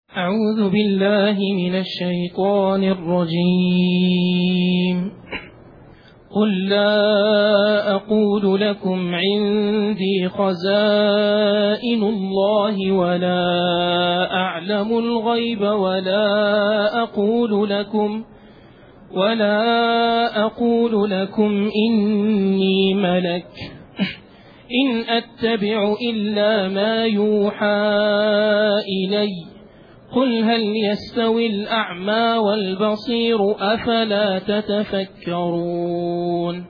أعوذ بالله من الشيطان الرجيم. قل لا أقول لكم عندي خزائن الله ولا أعلم الغيب ولا أقول لكم إني ملك إن أتبع إلا ما يوحى إلي. قل هل يستوي الأعمى والبصير أفلا تتفكرون.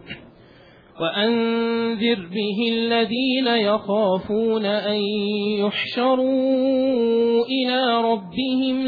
وأنذر به الذين يخافون أن يحشروا إلى ربهم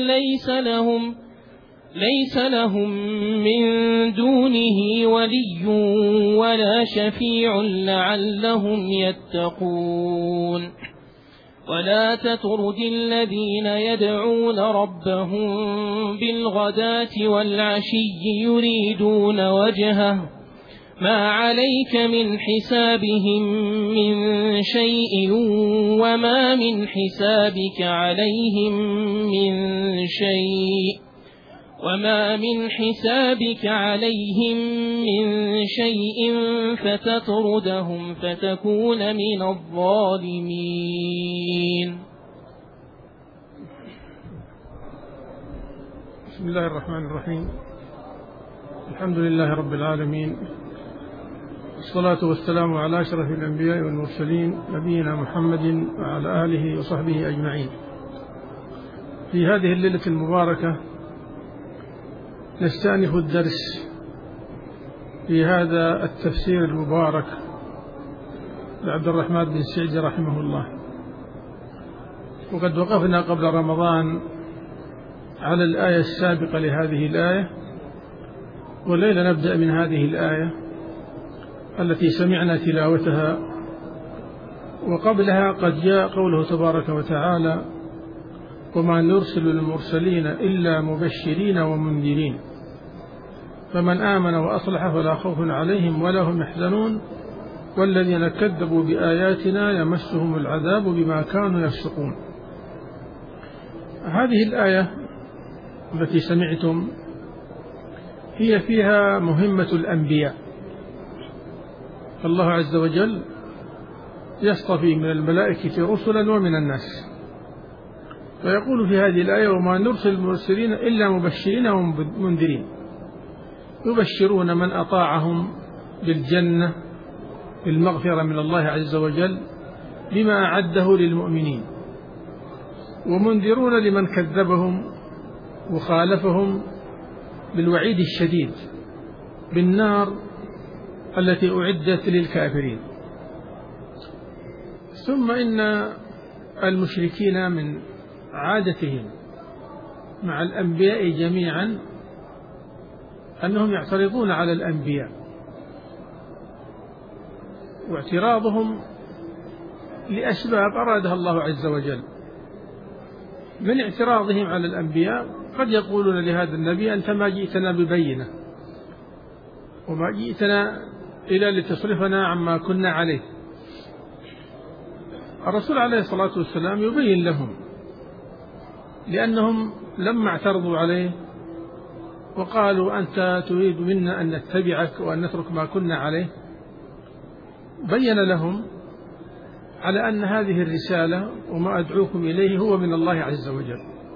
ليس لهم من دونه ولي ولا شفيع لعلهم يتقون. ولا تطرد الذين يدعون ربهم بالغداة والعشي يريدون وجهه ما عليك من حسابهم من شيء وما من حسابك عليهم من شيء فتطردهم فتكون من الظالمين. بسم الله الرحمن الرحيم. الحمد لله رب العالمين، والصلاة والسلام على أشرف الأنبياء والمرسلين نبينا محمد وعلى آله وصحبه أجمعين. في هذه الليلة المباركة نستأنف الدرس في هذا التفسير المبارك لعبد الرحمن بن سعدي رحمه الله. وقد وقفنا قبل رمضان على الآية السابقة لهذه الآية، والليلة نبدأ من هذه الآية التي سمعنا تلاوتها. وقبلها قد جاء قوله تبارك وتعالى: وما نرسل المرسلين إلا مبشرين ومنذرين فمن آمن وأصلح فلا خوف عليهم ولا هم يحزنون والذين كذبوا بآياتنا يمسهم العذاب بما كانوا يفسقون. هذه الآية التي سمعتم هي فيها مهمة الأنبياء. الله عز وجل يصطفي من الملائكة رسلا ومن الناس، فيقول في هذه الآية: وما نرسل المرسلين إلا مبشرين ومنذرين، يبشرون من أطاعهم بالجنة بالمغفرة من الله عز وجل بما أعده للمؤمنين، ومنذرون لمن كذبهم وخالفهم بالوعيد الشديد بالنار التي أعدت للكافرين. ثم إن المشركين من عادتهم مع الأنبياء جميعا أنهم يعترضون على الأنبياء، واعتراضهم لأسباب أرادها الله عز وجل. من اعتراضهم على الأنبياء قد يقولون لهذا النبي: أنت ما جئتنا ببينة وما جئتنا إلا لتصرفنا عما كنا عليه. الرسول عليه الصلاة والسلام يبين لهم، لأنهم لما اعترضوا عليه وقالوا: أنت تريد منا أن نتبعك وأن نترك ما كنا عليه، بين لهم على أن هذه الرسالة وما أدعوكم إليه هو من الله عز وجل.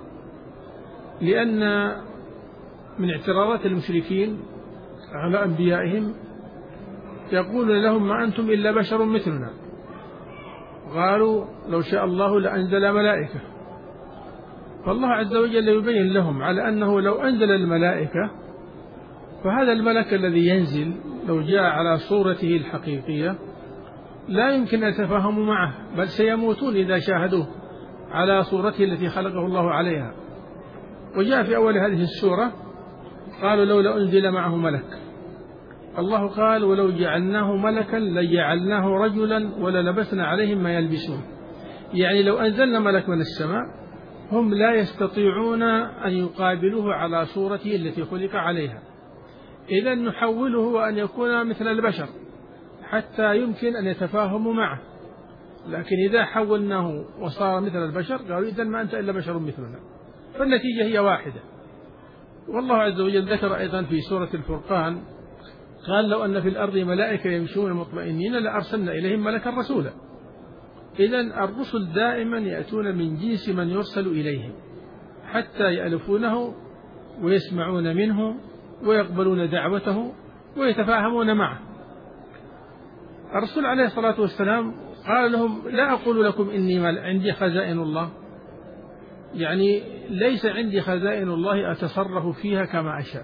لأن من اعتراضات المشركين على أنبيائهم يقول لهم: ما أنتم إلا بشر مثلنا. قالوا: لو شاء الله لأنزل ملائكة. فالله عز وجل يبين لهم على أنه لو أنزل الملائكة فهذا الملك الذي ينزل لو جاء على صورته الحقيقية لا يمكن أن يتفاهموا معه، بل سيموتون إذا شاهدوه على صورته التي خلقه الله عليها. وجاء في أول هذه السورة قالوا: لولا أنزل معه ملك. الله قال: ولو جعلناه ملكا لجعلناه رجلا وللبسنا عليهم ما يلبسون. يعني لو أنزلنا ملك من السماء هم لا يستطيعون أن يقابلوه على صورته التي خلق عليها، إذا نحوله وأن يكون مثل البشر حتى يمكن أن يتفاهموا معه. لكن إذا حولناه وصار مثل البشر قالوا: إذن ما أنت إلا بشر مثلنا. فالنتيجة هي واحدة. والله عز وجل ذكر أيضا في سورة الفرقان قال لو أن في الأرض ملائكة يمشون مطمئنين لأرسلنا إليهم ملكا رسولا. إذن الرسل دائما يأتون من جنس من يرسل إليهم حتى يألفونه ويسمعون منه ويقبلون دعوته ويتفاهمون معه. الرسول عليه الصلاة والسلام قال لهم لا أقول لكم إني عندي خزائن الله، يعني ليس عندي خزائن الله أتصرف فيها كما أشاء،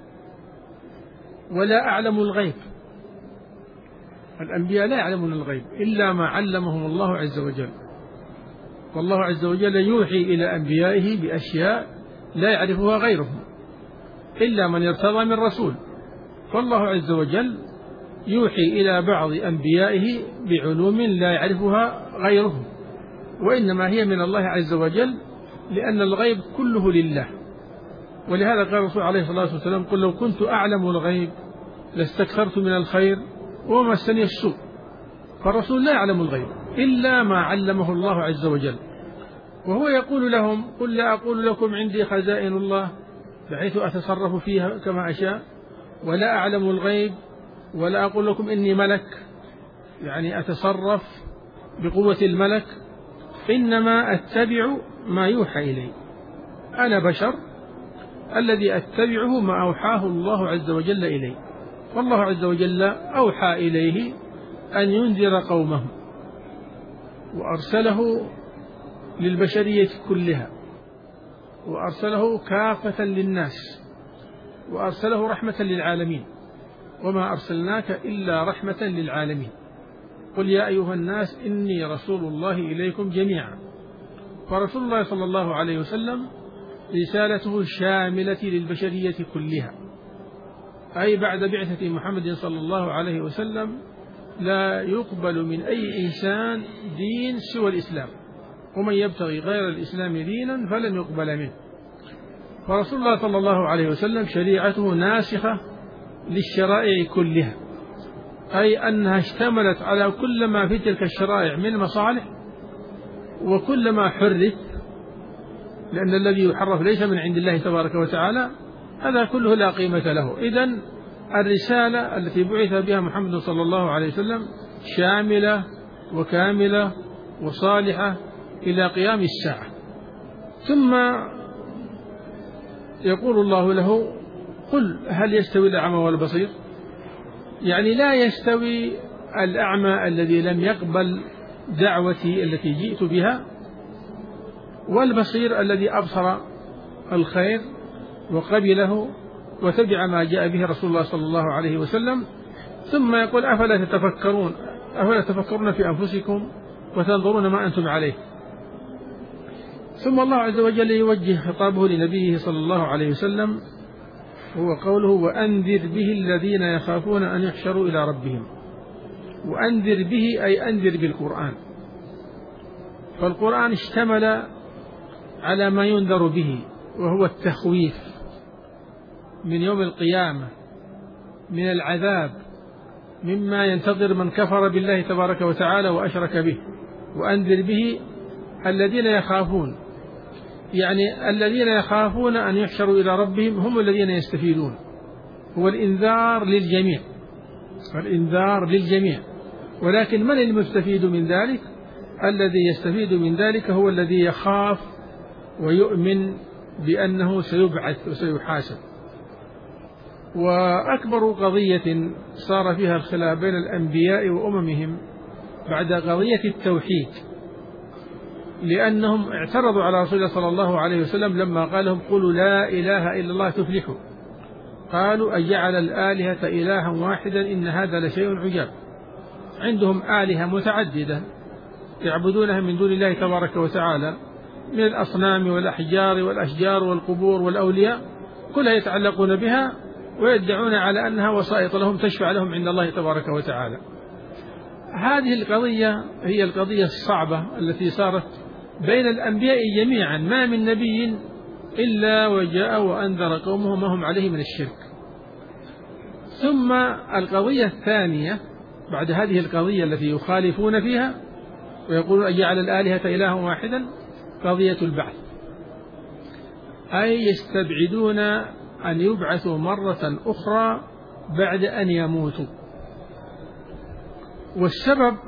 ولا أعلم الغيب. الأنبياء لا يعلمون الغيب إلا ما علمهم الله عز وجل، والله عز وجل يوحي إلى أنبيائه بأشياء لا يعرفها غيرهم إلا من ارتضى من رسول. فالله عز وجل يوحي إلى بعض أنبيائه بعلوم لا يعرفها غيرهم، وإنما هي من الله عز وجل، لأن الغيب كله لله. ولهذا قال الرسول عليه الصلاة والسلام قل لو كنت أعلم الغيب لاستكثرت من الخير وما مسني السوء. فالرسول لا يعلم الغيب إلا ما علمه الله عز وجل، وهو يقول لهم قل لا أقول لكم عندي خزائن الله بحيث أتصرف فيها كما أشاء، ولا أعلم الغيب، ولا أقول لكم إني ملك يعني أتصرف بقوة الملك، إنما أتبع ما يوحى إلي. أنا بشر الذي أتبعه ما أوحاه الله عز وجل إلي. والله عز وجل أوحى إليه أن ينذر قومه، وأرسله للبشرية كلها، وأرسله كافة للناس، وأرسله رحمة للعالمين، وما أرسلناك إلا رحمة للعالمين. قل يا أيها الناس إني رسول الله إليكم جميعا. فرسول الله صلى الله عليه وسلم رسالته شاملة للبشرية كلها، أي بعد بعثة محمد صلى الله عليه وسلم لا يقبل من أي إنسان دين سوى الإسلام، ومن يبتغي غير الإسلام دينا فلن يقبل منه. فرسول الله صلى الله عليه وسلم شريعته ناسخة للشرائع كلها، أي أنها اشتملت على كل ما في تلك الشرائع من مصالح، وكل ما حرف، لأن الذي يحرف ليس من عند الله تبارك وتعالى، هذا كله لا قيمة له. إذن الرسالة التي بعث بها محمد صلى الله عليه وسلم شاملة وكاملة وصالحة إلى قيام الساعة. ثم يقول الله له قل هل يستوي الأعمى والبصير؟ يعني لا يستوي الأعمى الذي لم يقبل دعوتي التي جئت بها، والبصير الذي أبصر الخير وقبله وتبع ما جاء به رسول الله صلى الله عليه وسلم. ثم يقول أفلا تفكرون في أنفسكم وتنظرون ما أنتم عليه. ثم الله عز وجل يوجه خطابه لنبيه صلى الله عليه وسلم، هو قوله وأنذر به الذين يخافون أن يحشروا إلى ربهم. وأنذر به أي أنذر بالقرآن، فالقرآن اشتمل على ما ينذر به، وهو التخويف من يوم القيامة، من العذاب، مما ينتظر من كفر بالله تبارك وتعالى وأشرك به. وأنذر به الذين يخافون، يعني الذين يخافون أن يحشروا إلى ربهم هم الذين يستفيدون. هو الإنذار للجميع، الإنذار للجميع، ولكن من المستفيد من ذلك؟ الذي يستفيد من ذلك هو الذي يخاف ويؤمن بأنه سيبعث وسيحاسب. وأكبر قضية صار فيها الخلاف بين الأنبياء وأممهم بعد قضية التوحيد، لأنهم اعترضوا على رسول الله صلى الله عليه وسلم لما قال لهم قولوا لا إله إلا الله تفلحوا. قالوا أجعل الآلهة إلها واحدا إن هذا لشيء عجاب. عندهم آلهة متعددة يعبدونها من دون الله تبارك وتعالى من الأصنام والأحجار والأشجار والقبور والأولياء، كلها يتعلقون بها ويدعون على أنها وسائط لهم تشفع لهم عند الله تبارك وتعالى. هذه القضية هي القضية الصعبة التي صارت بين الأنبياء جميعا، ما من نبي إلا وجاء وأنذر قومه ما هم عليه من الشرك. ثم القضية الثانية بعد هذه القضية التي يخالفون فيها ويقولون أجعل الآلهة إلها واحدا، قضية البعث. أي يستبعدون أن يبعثوا مرة أخرى بعد أن يموتوا. والسبب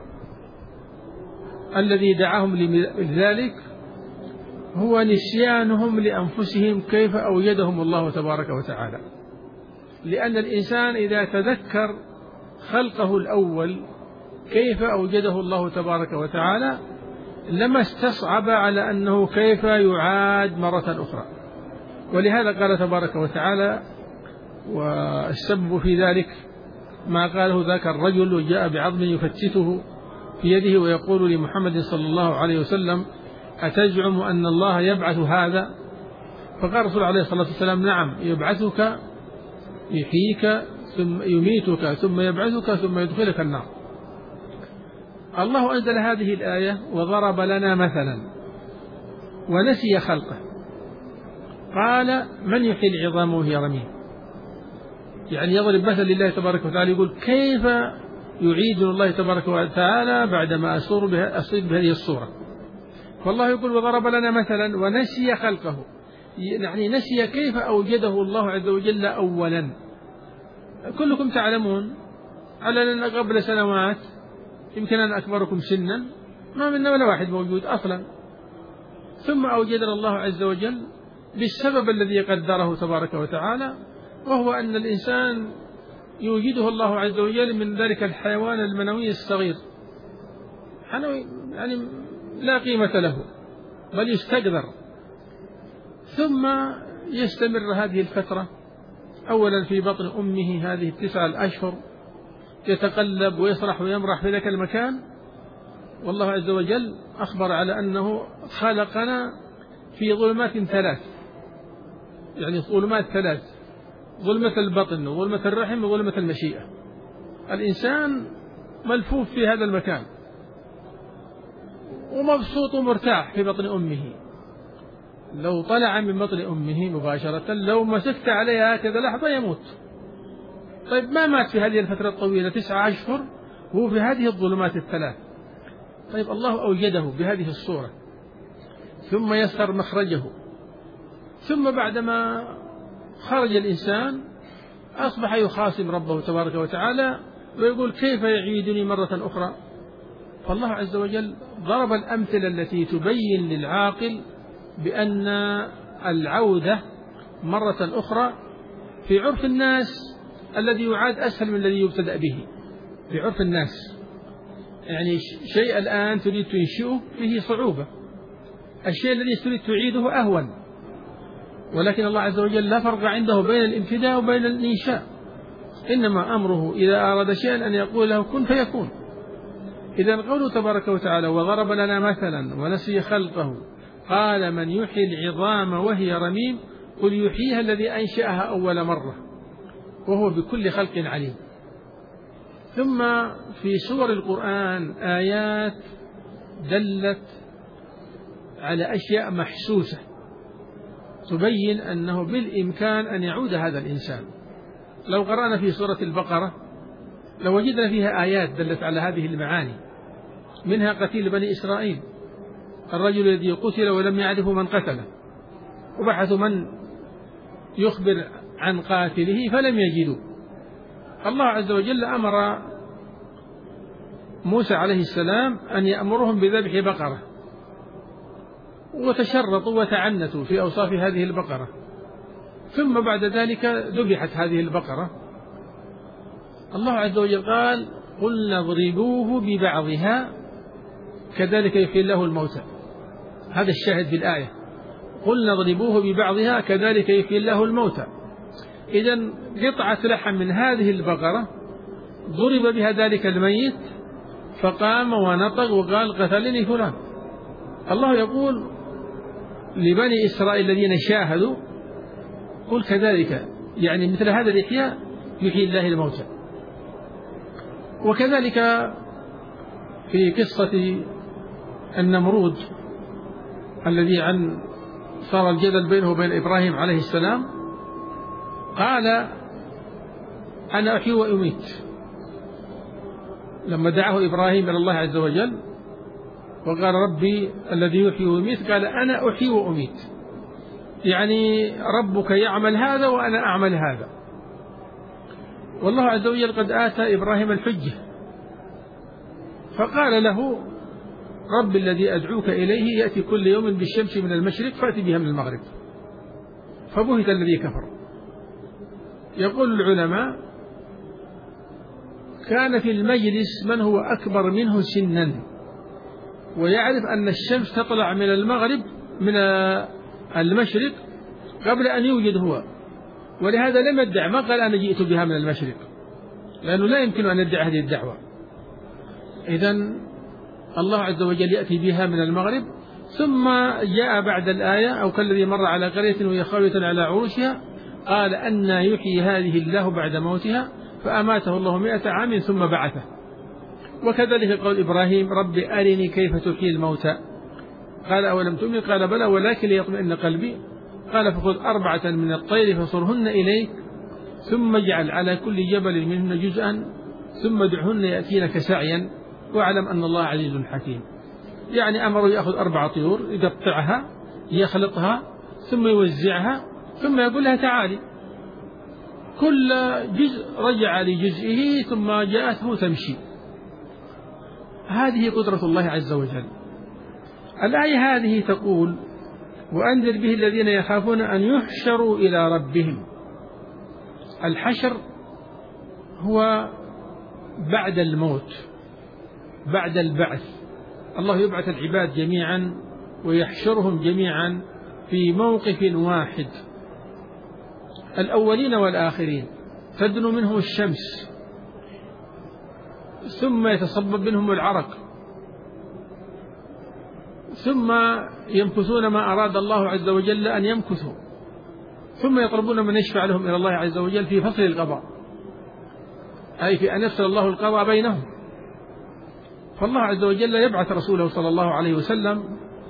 الذي دعاهم لذلك هو نسيانهم لأنفسهم كيف أوجدهم الله تبارك وتعالى، لأن الإنسان إذا تذكر خلقه الأول كيف أوجده الله تبارك وتعالى لما استصعب على أنه كيف يعاد مرة أخرى. ولهذا قال تبارك وتعالى: والسبب في ذلك ما قاله ذاك الرجل وجاء بعظم يفتته في يده ويقول لمحمد صلى الله عليه وسلم: أتزعم أن الله يبعث هذا؟ فقال الرسول عليه الصلاة والسلام: نعم، يبعثك، يحييك، ثم يميتك، ثم يبعثك، ثم يدخلك النار. الله أنزل هذه الآية وضرب لنا مثلا ونسي خلقه، قال: من يحيي العظام وهي رميم؟ يعني يضرب مثل لله تبارك وتعالى، يقول كيف يعيد الله تبارك وتعالى بعدما أصيب بهذه الصورة. فالله يقول: وضرب لنا مثلا ونسي خلقه، يعني نسي كيف أوجده الله عز وجل أولا. كلكم تعلمون على أن قبل سنوات يمكن أن أكبركم سنا ما منا ولا واحد موجود أصلا، ثم أوجدنا الله عز وجل بالسبب الذي قدره تبارك وتعالى، وهو أن الإنسان يوجده الله عز وجل من ذلك الحيوان المنوي الصغير، يعني لا قيمة له بل يستقدر، ثم يستمر هذه الفترة أولا في بطن أمه هذه 9 أشهر، يتقلب ويسرح ويمرح في ذلك المكان. والله عز وجل أخبر على أنه خلقنا في ظلمات 3، يعني ظلمات 3: ظلمة البطن وظلمة الرحم وظلمة المشيئة. الإنسان ملفوف في هذا المكان ومبسوط ومرتاح في بطن أمه. لو طلع من بطن أمه مباشرة لو مسكت عليها هكذا لحظة يموت. طيب ما مات في هذه الفترة الطويلة 9 أشهر وهو في هذه الظلمات 3؟ طيب الله أوجده بهذه الصورة، ثم يسر مخرجه، ثم بعدما خرج الإنسان أصبح يخاصم ربه تبارك وتعالى ويقول: كيف يعيدني مرة أخرى؟ فالله عز وجل ضرب الأمثلة التي تبين للعاقل بأن العودة مرة أخرى في عرف الناس الذي يعاد أسهل من الذي يبتدأ به. في عرف الناس يعني شيء الآن تريد تنشئه فيه صعوبة، الشيء الذي تريد تعيده أهون، ولكن الله عز وجل لا فرق عنده بين الابتداء وبين الإنشاء، إنما أمره إذا أراد شيئا أن يقول له كن فيكون. إذا قوله تبارك وتعالى: وضرب لنا مثلا ونسي خلقه قال: من يحيي العظام وهي رميم قل يحييها الذي أنشأها أول مرة وهو بكل خلق عليم. ثم في سور القرآن آيات دلت على أشياء محسوسة تبين أنه بالإمكان أن يعود هذا الإنسان. لو قرأنا في سورة البقرة لوجدنا فيها آيات دلت على هذه المعاني، منها قتيل بني إسرائيل، الرجل الذي قتل ولم يعرفوا من قتله، وبحثوا من يخبر عن قاتله فلم يجدوا. الله عز وجل أمر موسى عليه السلام أن يأمرهم بذبح بقرة، وتشرطوا وتعنتوا في أوصاف هذه البقرة، ثم بعد ذلك ذبحت هذه البقرة. الله عز وجل قال: قلنا اضربوه ببعضها كذلك يحيي الله الموتى. هذا الشاهد في الآية: قلنا اضربوه ببعضها كذلك يحيي الله الموتى. إذن قطعة لحم من هذه البقرة ضرب بها ذلك الميت فقام ونطق وقال: قتلني فلان. الله يقول لبني إسرائيل الذين شاهدوا: قل كذلك، يعني مثل هذا الإحياء يحيي الله الموتى. وكذلك في قصة النمرود الذي صار الجدل بينه وبين إبراهيم عليه السلام، قال: أنا أحيي وأميت. لما دعاه إبراهيم إلى الله عز وجل وقال: ربي الذي يحيي ويميت، قال: أنا أحيي وأميت. يعني ربك يعمل هذا وأنا أعمل هذا. والله عز وجل قد آتى إبراهيم الحجة، فقال له رب الذي أدعوك إليه يأتي كل يوم بالشمس من المشرق فأتي بها من المغرب، فبهت الذي كفر. يقول العلماء كان في المجلس من هو أكبر منه سنا ويعرف أن الشمس تطلع من المغرب من المشرق قبل أن يوجد هو، ولهذا لم يدع، ما قال أنا جئت بها من المشرق، لأنه لا يمكن أن يدعي هذه الدعوة. إذن الله عز وجل يأتي بها من المغرب. ثم جاء بعد الآية أو كالذي مر على قرية وهي خاوية على عروشها قال أنى يحيي هذه الله بعد موتها فأماته الله 100 عام ثم بعثه. وكذلك قول إبراهيم رب أرني كيف تحيي الموتى قال أولم تؤمن قال بلى ولكن ليطمئن قلبي قال فخذ 4 من الطير فصرهن إليك ثم اجعل على كل جبل منهن جزءا ثم ادعهن يأتينك سعيا واعلم أن الله عزيز حكيم. يعني أمره يأخذ 4 طيور يقطعها يخلطها ثم يوزعها ثم يقول لها تعالي، كل جزء رجع لجزئه ثم جاءته تمشي. هذه قدرة الله عز وجل. الآية هذه تقول وأنذر به الذين يخافون أن يحشروا إلى ربهم. الحشر هو بعد الموت، بعد البعث، الله يبعث العباد جميعا ويحشرهم جميعا في موقف واحد، الأولين والآخرين، تدنو منهم الشمس ثم يتصبب منهم العرق ثم يمكثون ما أراد الله عز وجل أن يمكثوا ثم يطلبون من يشفع لهم إلى الله عز وجل في فصل القضاء، أي في أن يفصل الله القضاء بينهم. فالله عز وجل يبعث رسوله صلى الله عليه وسلم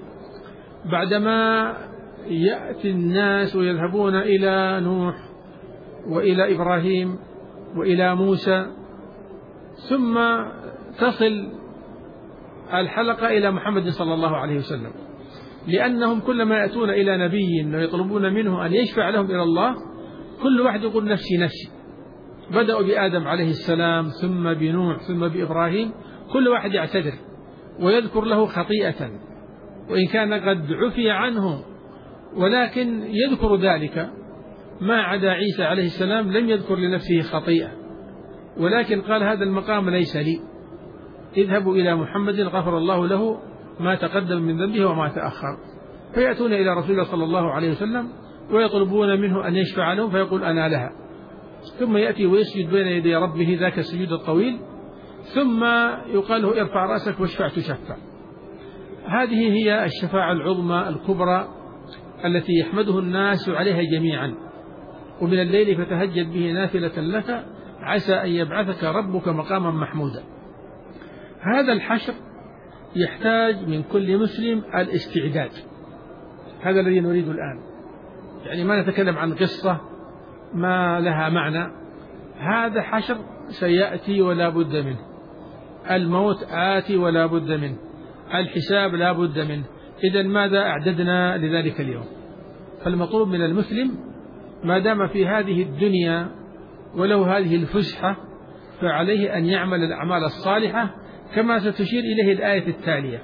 بعدما يأتي الناس ويذهبون إلى نوح وإلى إبراهيم وإلى موسى ثم تصل الحلقة إلى محمد صلى الله عليه وسلم، لأنهم كلما يأتون إلى نبي ويطلبون منه أن يشفع لهم إلى الله كل واحد يقول نفسي نفسي. بدأوا بآدم عليه السلام ثم بنوح ثم بإبراهيم، كل واحد يعتذر ويذكر له خطيئة وإن كان قد عفي عنه، ولكن يذكر ذلك. ما عدا عيسى عليه السلام لم يذكر لنفسه خطيئة، ولكن قال هذا المقام ليس لي، اذهبوا إلى محمد غفر الله له ما تقدم من ذنبه وما تأخر. فيأتون إلى رسول الله صلى الله عليه وسلم ويطلبون منه أن يشفع لهم فيقول أنا لها، ثم يأتي ويسجد بين يدي ربه ذاك السجود الطويل ثم يقال له ارفع رأسك واشفع تشفع. هذه هي الشفاعة العظمى الكبرى التي يحمده الناس عليها جميعا. ومن الليل فتهجد به نافلة لك عسى أن يبعثك ربك مقاما محمودا. هذا الحشر يحتاج من كل مسلم الاستعداد، هذا الذي نريد الآن. يعني ما نتكلم عن قصة ما لها معنى، هذا حشر سيأتي ولا بد منه، الموت آتي ولا بد منه، الحساب لا بد منه. إذن ماذا أعددنا لذلك اليوم؟ فالمطلوب من المسلم ما دام في هذه الدنيا ولو هذه الفسحة فعليه أن يعمل الأعمال الصالحة كما ستشير إليه الآية التالية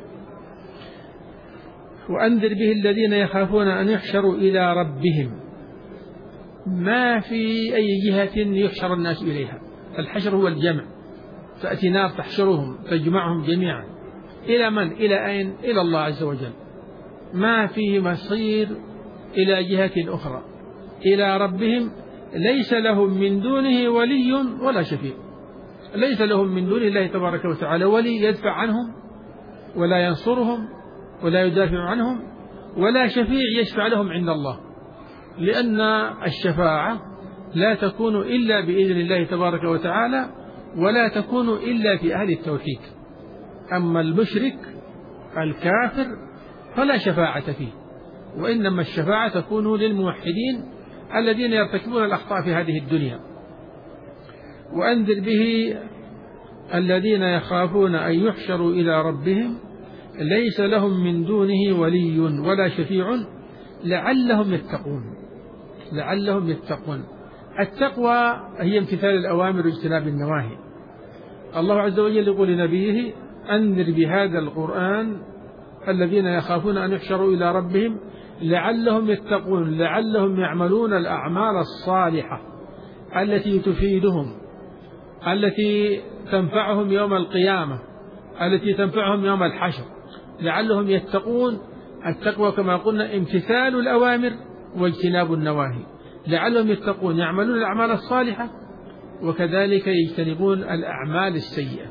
وأنذر به الذين يخافون أن يحشروا إلى ربهم. ما في أي جهة يحشر الناس إليها، الحشر هو الجمع، تأتي نار تحشرهم تجمعهم جميعا إلى من؟ إلى أين؟ إلى الله عز وجل. ما فيه مصير إلى جهة أخرى، إلى ربهم ليس لهم من دونه ولي ولا شفيع. ليس لهم من دون الله تبارك وتعالى ولي يدفع عنهم ولا ينصرهم ولا يدافع عنهم ولا شفيع يشفع لهم عند الله، لأن الشفاعة لا تكون إلا بإذن الله تبارك وتعالى ولا تكون إلا في أهل التوحيد. أما المشرك الكافر فلا شفاعة فيه، وإنما الشفاعة تكون للموحدين الذين يرتكبون الأخطاء في هذه الدنيا. وأنذر به الذين يخافون أن يحشروا إلى ربهم ليس لهم من دونه ولي ولا شفيع لعلهم يتقون. لعلهم يتقون. التقوى هي امتثال الأوامر واجتناب النواهي. الله عز وجل يقول لنبيه: أنذر بهذا القرآن الذين يخافون أن يحشروا إلى ربهم لعلهم يتقون، لعلهم يعملون الأعمال الصالحة التي تفيدهم، التي تنفعهم يوم القيامة، التي تنفعهم يوم الحشر، لعلهم يتقون. التقوى كما قلنا امتثال الأوامر واجتناب النواهي. لعلهم يتقون يعملون الأعمال الصالحة وكذلك يجتنبون الأعمال السيئة،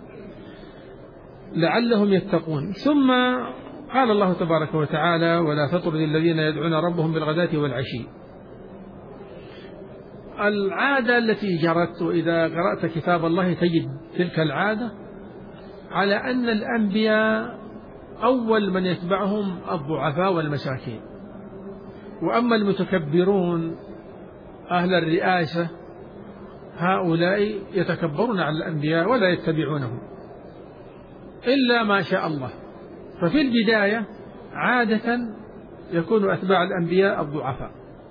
لعلهم يتقون. ثم قال الله تبارك وتعالى: ولا تطرد الذين يدعون ربهم بالغداة والعشي. العادة التي جرت، وإذا قرأت كتاب الله تجد تلك العادة، على أن الأنبياء أول من يتبعهم الضعفاء والمساكين، وأما المتكبرون أهل الرئاسة هؤلاء يتكبرون على الأنبياء ولا يتبعونهم إلا ما شاء الله. ففي البداية عادة يكون أتباع الأنبياء الضعفاء،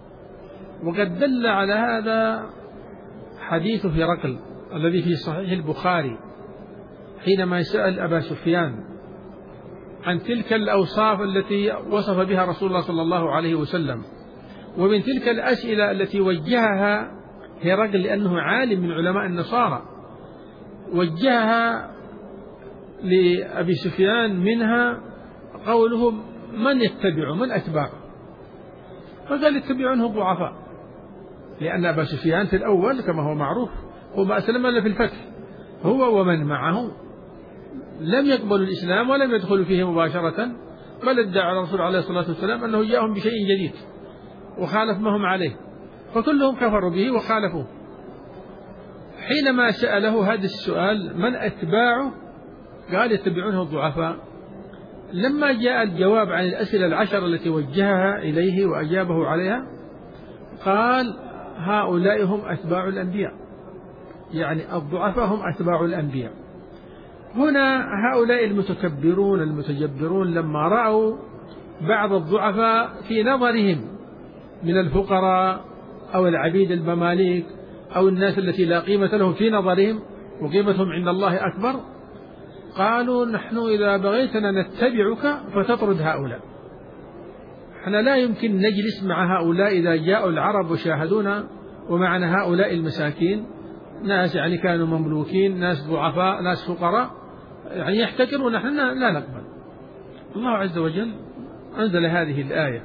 وقد دل على هذا حديث هرقل الذي في صحيح البخاري حينما سأل أبا سفيان عن تلك الأوصاف التي وصف بها رسول الله صلى الله عليه وسلم. ومن تلك الأسئلة التي وجهها هرقل لأنه عالم من علماء النصارى، وجهها لأبي سفيان منها قوله: من يتبع من أتباعه؟ فقال: يتبعونه الضعفاء، لأن أبا سفيان في الأول كما هو معروف هو ما أسلم إلا في الفتح، هو ومن معه لم يقبلوا الإسلام ولم يدخلوا فيه مباشرة، بل ادعى الرسول عليه الصلاة والسلام أنه جاءهم بشيء جديد وخالف ما هم عليه، فكلهم كفروا به وخالفوه. حينما سأله هذا السؤال: من أتباعه؟ قال: يتبعونه الضعفاء. لما جاء الجواب عن الأسئلة العشر التي وجهها إليه وأجابه عليها، قال: هؤلاء هم أتباع الأنبياء، يعني الضعفاء هم أتباع الأنبياء. هنا هؤلاء المتكبرون المتجبرون لما رأوا بعض الضعفاء في نظرهم من الفقراء أو العبيد المماليك أو الناس التي لا قيمة لهم في نظرهم وقيمتهم عند الله أكبر، قالوا: نحن إذا بغيتنا نتبعك فتطرد هؤلاء، احنا لا يمكن نجلس مع هؤلاء إذا جاءوا العرب وشاهدونا ومعنا هؤلاء المساكين، ناس يعني كانوا مملوكين، ناس ضعفاء، ناس فقراء، يعني يحتكرون، نحن لا نقبل. الله عز وجل أنزل هذه الآية،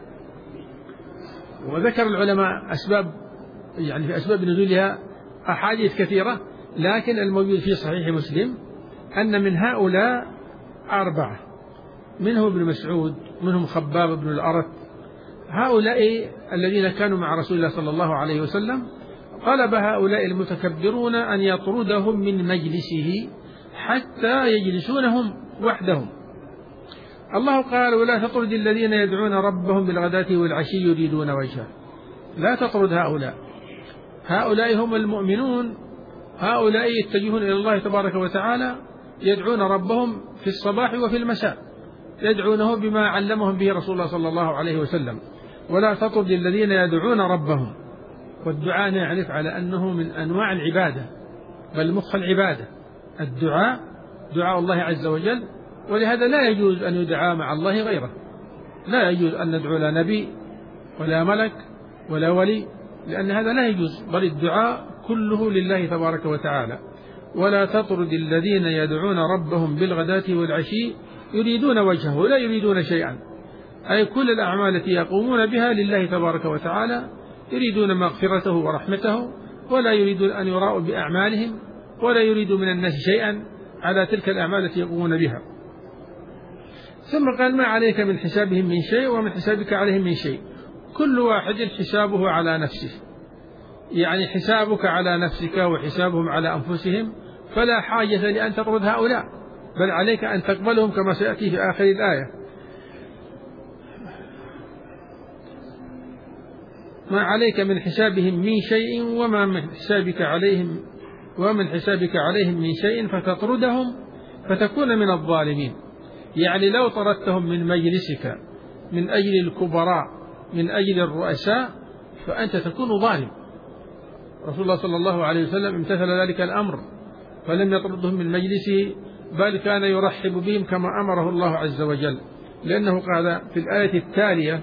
وذكر العلماء أسباب، يعني في أسباب نزولها أحاديث كثيرة، لكن الموجود في صحيح مسلم أن من هؤلاء 4، منهم ابن مسعود، منهم خباب بن الأرت. هؤلاء الذين كانوا مع رسول الله صلى الله عليه وسلم طلب هؤلاء المتكبرون أن يطردهم من مجلسه حتى يجلسونهم وحدهم. الله قال: ولا تطرد الذين يدعون ربهم بالغداة والعشي يريدون وجهه. لا تطرد هؤلاء، هؤلاء هم المؤمنون، هؤلاء يتجهون إلى الله تبارك وتعالى، يدعون ربهم في الصباح وفي المساء، يدعونه بما علمهم به رسول الله صلى الله عليه وسلم. ولا تطرد الذين يدعون ربهم، والدعاء نعرف على أنه من أنواع العبادة، بل مخ العبادة الدعاء، دعاء الله عز وجل، ولهذا لا يجوز أن يدعى مع الله غيره، لا يجوز أن ندعو لا نبي ولا ملك ولا ولي، لأن هذا لا يجوز، بل الدعاء كله لله تبارك وتعالى. ولا تطرد الذين يدعون ربهم بالغداة والعشي يريدون وجهه، ولا يريدون شيئا، أي كل الأعمال التي يقومون بها لله تبارك وتعالى، يريدون مغفرته ورحمته، ولا يريدون أن يراءوا بأعمالهم، ولا يريدوا من الناس شيئا على تلك الأعمال التي يقومون بها. ثم قال: ما عليك من حسابهم من شيء ومن حسابك عليهم من شيء، كل واحد حسابه على نفسه، يعني حسابك على نفسك وحسابهم على أنفسهم، فلا حاجة لأن تطرد هؤلاء، بل عليك أن تقبلهم كما سيأتي في آخر الآية. ما عليك من حسابهم من شيء ومن حسابك عليهم من شيء فتطردهم فتكون من الظالمين. يعني لو طردتهم من مجلسك من أجل الكبراء من أجل الرؤساء فأنت تكون ظالم. رسول الله صلى الله عليه وسلم امتثل ذلك الأمر فلم يطردهم من مجلسه، بل كان يرحب بهم كما أمره الله عز وجل، لأنه قال في الآية التالية: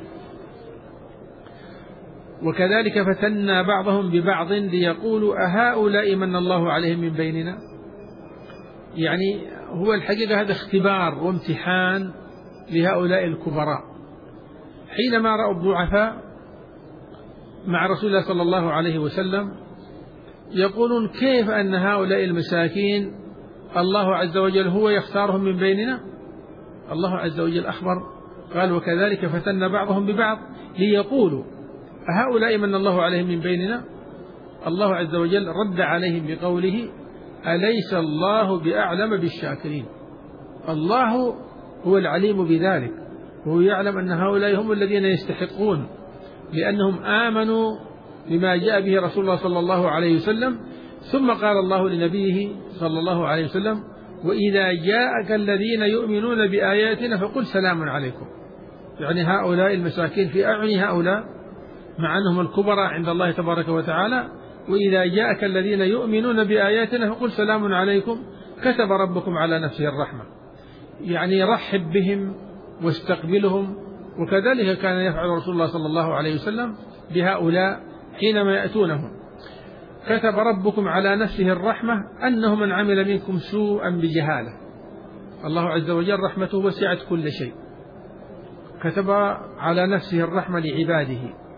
وكذلك فتنا بعضهم ببعض ليقولوا أهؤلاء من الله عليهم من بيننا. يعني هو الحقيقة هذا اختبار وامتحان لهؤلاء الكبراء حينما رأوا الضعفاء مع رسول الله صلى الله عليه وسلم يقولون: كيف أن هؤلاء المساكين الله عز وجل هو يختارهم من بيننا؟ الله عز وجل أخبر قال: وكذلك فتنا بعضهم ببعض ليقولوا أهؤلاء من الله عليهم من بيننا. الله عز وجل رد عليهم بقوله: أليس الله بأعلم بالشاكرين. الله هو العليم بذلك، وهو يعلم أن هؤلاء هم الذين يستحقون، لأنهم آمنوا بما جاء به رسول الله صلى الله عليه وسلم. ثم قال الله لنبيه صلى الله عليه وسلم: وإذا جاءك الذين يؤمنون بآياتنا فقل سلام عليكم. يعني هؤلاء المساكين في أعين هؤلاء مع أنهم الكبراء عند الله تبارك وتعالى: وإذا جاءك الذين يؤمنون بآياتنا فقل سلام عليكم كتب ربكم على نفسه الرحمة. يعني رحب بهم واستقبلهم، وكذلك كان يفعل رسول الله صلى الله عليه وسلم بهؤلاء حينما يأتونهم. كتب ربكم على نفسه الرحمة أنه من عمل منكم سوءا بجهالة. الله عز وجل رحمته وسعت كل شيء، كتب على نفسه الرحمة لعباده.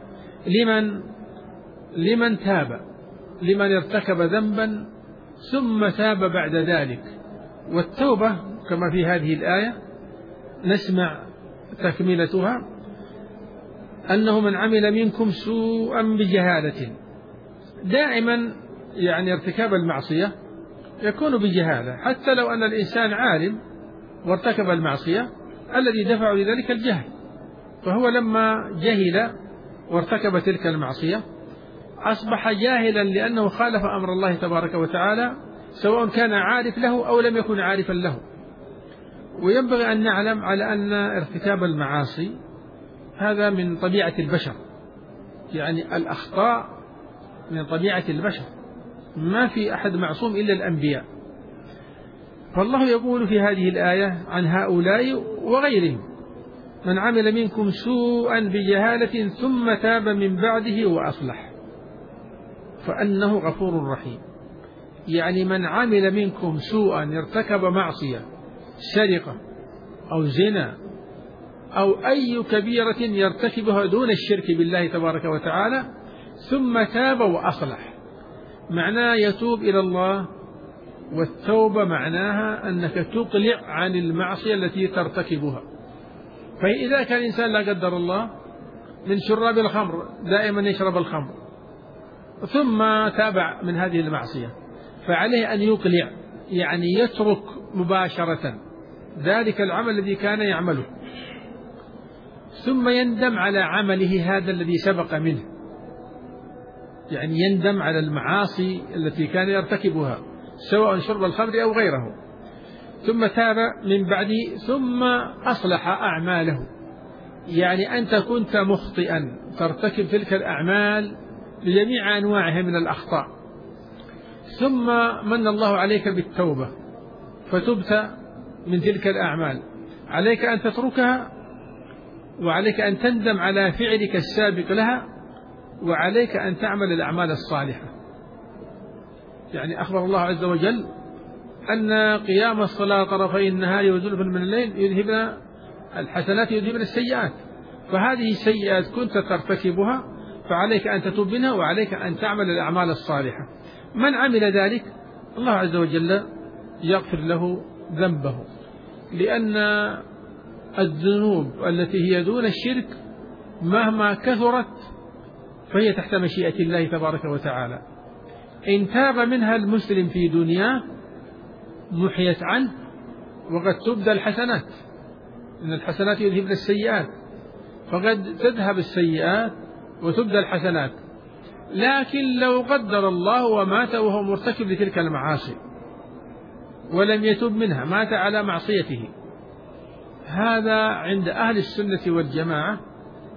لمن تاب، لمن ارتكب ذنبا ثم تاب بعد ذلك. والتوبة كما في هذه الآية نسمع تكملتها: أنه من عمل منكم سوءا بجهالة. دائما يعني ارتكاب المعصية يكون بجهالة، حتى لو أن الإنسان عالم وارتكب المعصية الذي دفع لذلك الجهل، فهو لما جهل وارتكب تلك المعصية أصبح جاهلا لأنه خالف أمر الله تبارك وتعالى، سواء كان عارف له أو لم يكن عارفا له. وينبغي أن نعلم على أن ارتكاب المعاصي هذا من طبيعة البشر، يعني الأخطاء من طبيعة البشر، ما في أحد معصوم إلا الأنبياء. فالله يقول في هذه الآية عن هؤلاء وغيرهم: من عمل منكم سوءا بجهالة ثم تاب من بعده وأصلح فأنه غفور رحيم. يعني من عمل منكم سوءا، ارتكب معصية، سرقة أو زنا أو أي كبيرة يرتكبها دون الشرك بالله تبارك وتعالى، ثم تاب وأصلح، معناه يتوب إلى الله. والتوبة معناها أنك تقلع عن المعصية التي ترتكبها. فإذا كان الإنسان لا قدر الله من شراب الخمر دائما يشرب الخمر ثم تابع من هذه المعصية، فعليه أن يقلع، يعني يترك مباشرة ذلك العمل الذي كان يعمله، ثم يندم على عمله هذا الذي سبق منه، يعني يندم على المعاصي التي كان يرتكبها سواء شرب الخمر أو غيره، ثم تاب من بعده ثم أصلح أعماله. يعني أنت كنت مخطئا ترتكب تلك الأعمال بجميع أنواعها من الأخطاء، ثم من الله عليك بالتوبة فتبت من تلك الأعمال، عليك أن تتركها، وعليك أن تندم على فعلك السابق لها، وعليك أن تعمل الأعمال الصالحة. يعني أخبر الله عز وجل أن قيام الصلاة طرفي النهار وزلفا من الليل يذهبن الحسنات يذهبن السيئات، فهذه السيئات كنت ترتكبها فعليك أن تتوب منها، وعليك أن تعمل الأعمال الصالحة. من عمل ذلك الله عز وجل يغفر له ذنبه، لأن الذنوب التي هي دون الشرك مهما كثرت فهي تحت مشيئة الله تبارك وتعالى. إن تاب منها المسلم في دنياه محيت عنه، وقد تبدى الحسنات، إن الحسنات يذهبن السيئات، فقد تذهب السيئات وتبدى الحسنات. لكن لو قدر الله ومات وهو مرتكب لتلك المعاصي ولم يتب منها، مات على معصيته، هذا عند أهل السنة والجماعة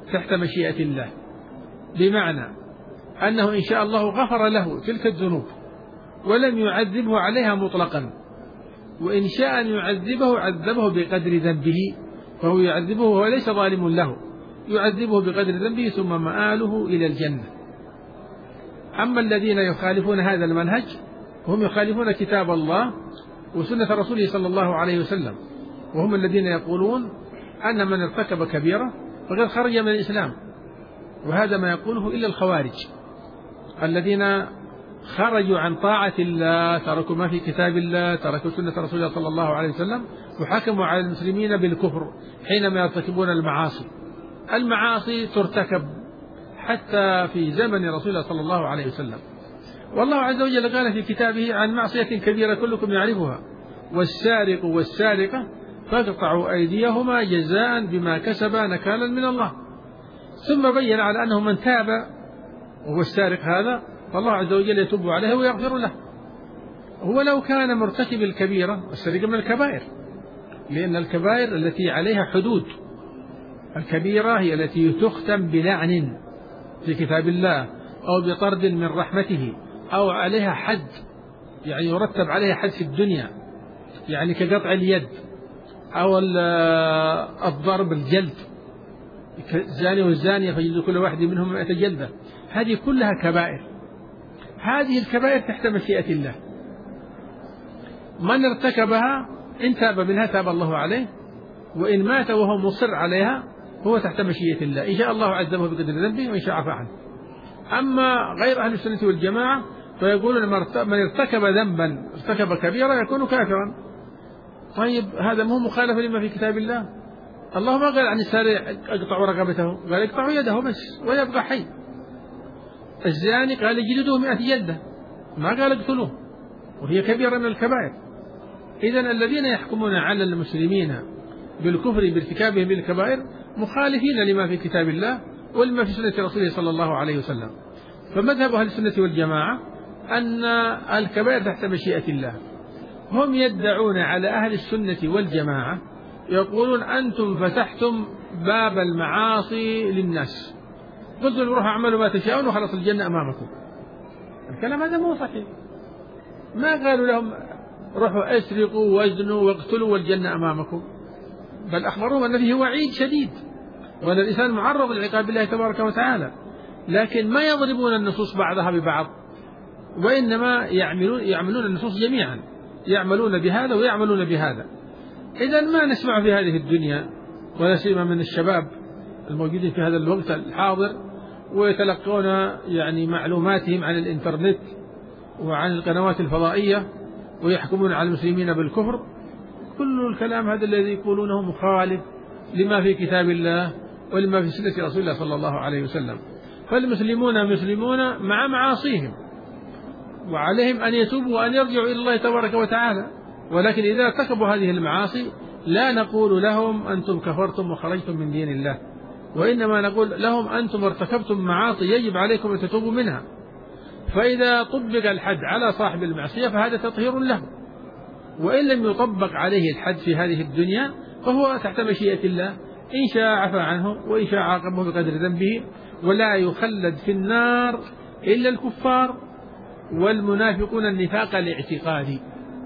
تحت مشيئة الله، بمعنى أنه إن شاء الله غفر له تلك الذنوب ولم يعذبه عليها مطلقا، وإن شاء أن يعذبه عذبه بقدر ذنبه، فهو يعذبه وهو ليس ظالم له، يعذبه بقدر ذنبه ثم مآله إلى الجنة. أما الذين يخالفون هذا المنهج هم يخالفون كتاب الله وسنة رسوله صلى الله عليه وسلم، وهم الذين يقولون أن من ارتكب كبيرة فقد خرج من الإسلام، وهذا ما يقوله إلا الخوارج الذين خرجوا عن طاعة الله، تركوا ما في كتاب الله، تركوا سنة رسول الله صلى الله عليه وسلم، وحكموا على المسلمين بالكفر حينما يرتكبون المعاصي. المعاصي ترتكب حتى في زمن رسول الله صلى الله عليه وسلم، والله عز وجل قال في كتابه عن معصية كبيرة كلكم يعرفها، والسارق والسارقة فاقطعوا أيديهما جزاء بما كسبا نكالا من الله. ثم بين على أنه من تاب وهو السارق هذا فالله عز وجل يتوب عليه ويغفر له. هو لو كان مرتكب الكبيرة، السرقة من الكبائر، لأن الكبائر التي عليها حدود، الكبيرة هي التي تختم بلعن في كتاب الله أو بطرد من رحمته أو عليها حد، يعني يرتب عليها حد في الدنيا، يعني كقطع اليد أو الضرب الجلد، الزاني والزانية فيجلد كل واحد منهم 100 جلدة. هذه كلها كبائر، هذه الكبائر تحت مشيئة الله، من ارتكبها إن تاب منها تاب الله عليه، وإن مات وهو مصر عليها هو تحت مشيئة الله، إن شاء الله عذبه بقدر ذنبه وإن شاء عفى عنه. أما غير أهل السنة والجماعة فيقولون من ارتكب ذنبا ارتكب كبيرة يكون كافرا. طيب هذا مو مخالف لما في كتاب الله؟ الله ما قال عن السارق اقطعوا رقبته، قال اقطعوا يده بس ويبقى حي. الزاني قال اجلدوه 100 جلدة، ما قال اقتلوه، وهي كبيرة من الكبائر. إذن الذين يحكمون على المسلمين بالكفر بارتكابهم للكبائر مخالفين لما في كتاب الله ولما في سنة رسوله صلى الله عليه وسلم. فمذهب أهل السنة والجماعة أن الكبائر تحت مشيئة الله. هم يدعون على أهل السنة والجماعة، يقولون أنتم فتحتم باب المعاصي للناس، قلتوا روحوا اعملوا ما تشاءون وخلص الجنة أمامكم. الكلام هذا مو صحيح، ما قالوا لهم روحوا اسرقوا وازنوا واقتلوا والجنة أمامكم، بل أخبروهم أن فيه وعيد شديد وأن الإنسان معرض لعقاب الله تبارك وتعالى، لكن ما يضربون النصوص بعضها ببعض، وإنما يعملون النصوص جميعا، يعملون بهذا ويعملون بهذا. إذن ما نسمع في هذه الدنيا ولا سيما من الشباب الموجودين في هذا الوقت الحاضر ويتلقون يعني معلوماتهم عن الإنترنت وعن القنوات الفضائية ويحكمون على المسلمين بالكفر، كل الكلام هذا الذي يقولونه مخالف لما في كتاب الله ولما في سنة رسول الله صلى الله عليه وسلم. فالمسلمون مسلمون مع معاصيهم، وعليهم أن يتوبوا وأن يرجعوا إلى الله تبارك وتعالى، ولكن إذا ارتكبوا هذه المعاصي لا نقول لهم أنتم كفرتم وخرجتم من دين الله، وإنما نقول لهم أنتم ارتكبتم معاصي يجب عليكم أن تتوبوا منها. فإذا طبق الحد على صاحب المعصية فهذا تطهير له، وإن لم يطبق عليه الحد في هذه الدنيا فهو تحت مشيئة الله، إن شاء عفى عنه وإن شاء عاقبه بقدر ذنبه. ولا يخلد في النار إلا الكفار والمنافقون النفاق الاعتقادي.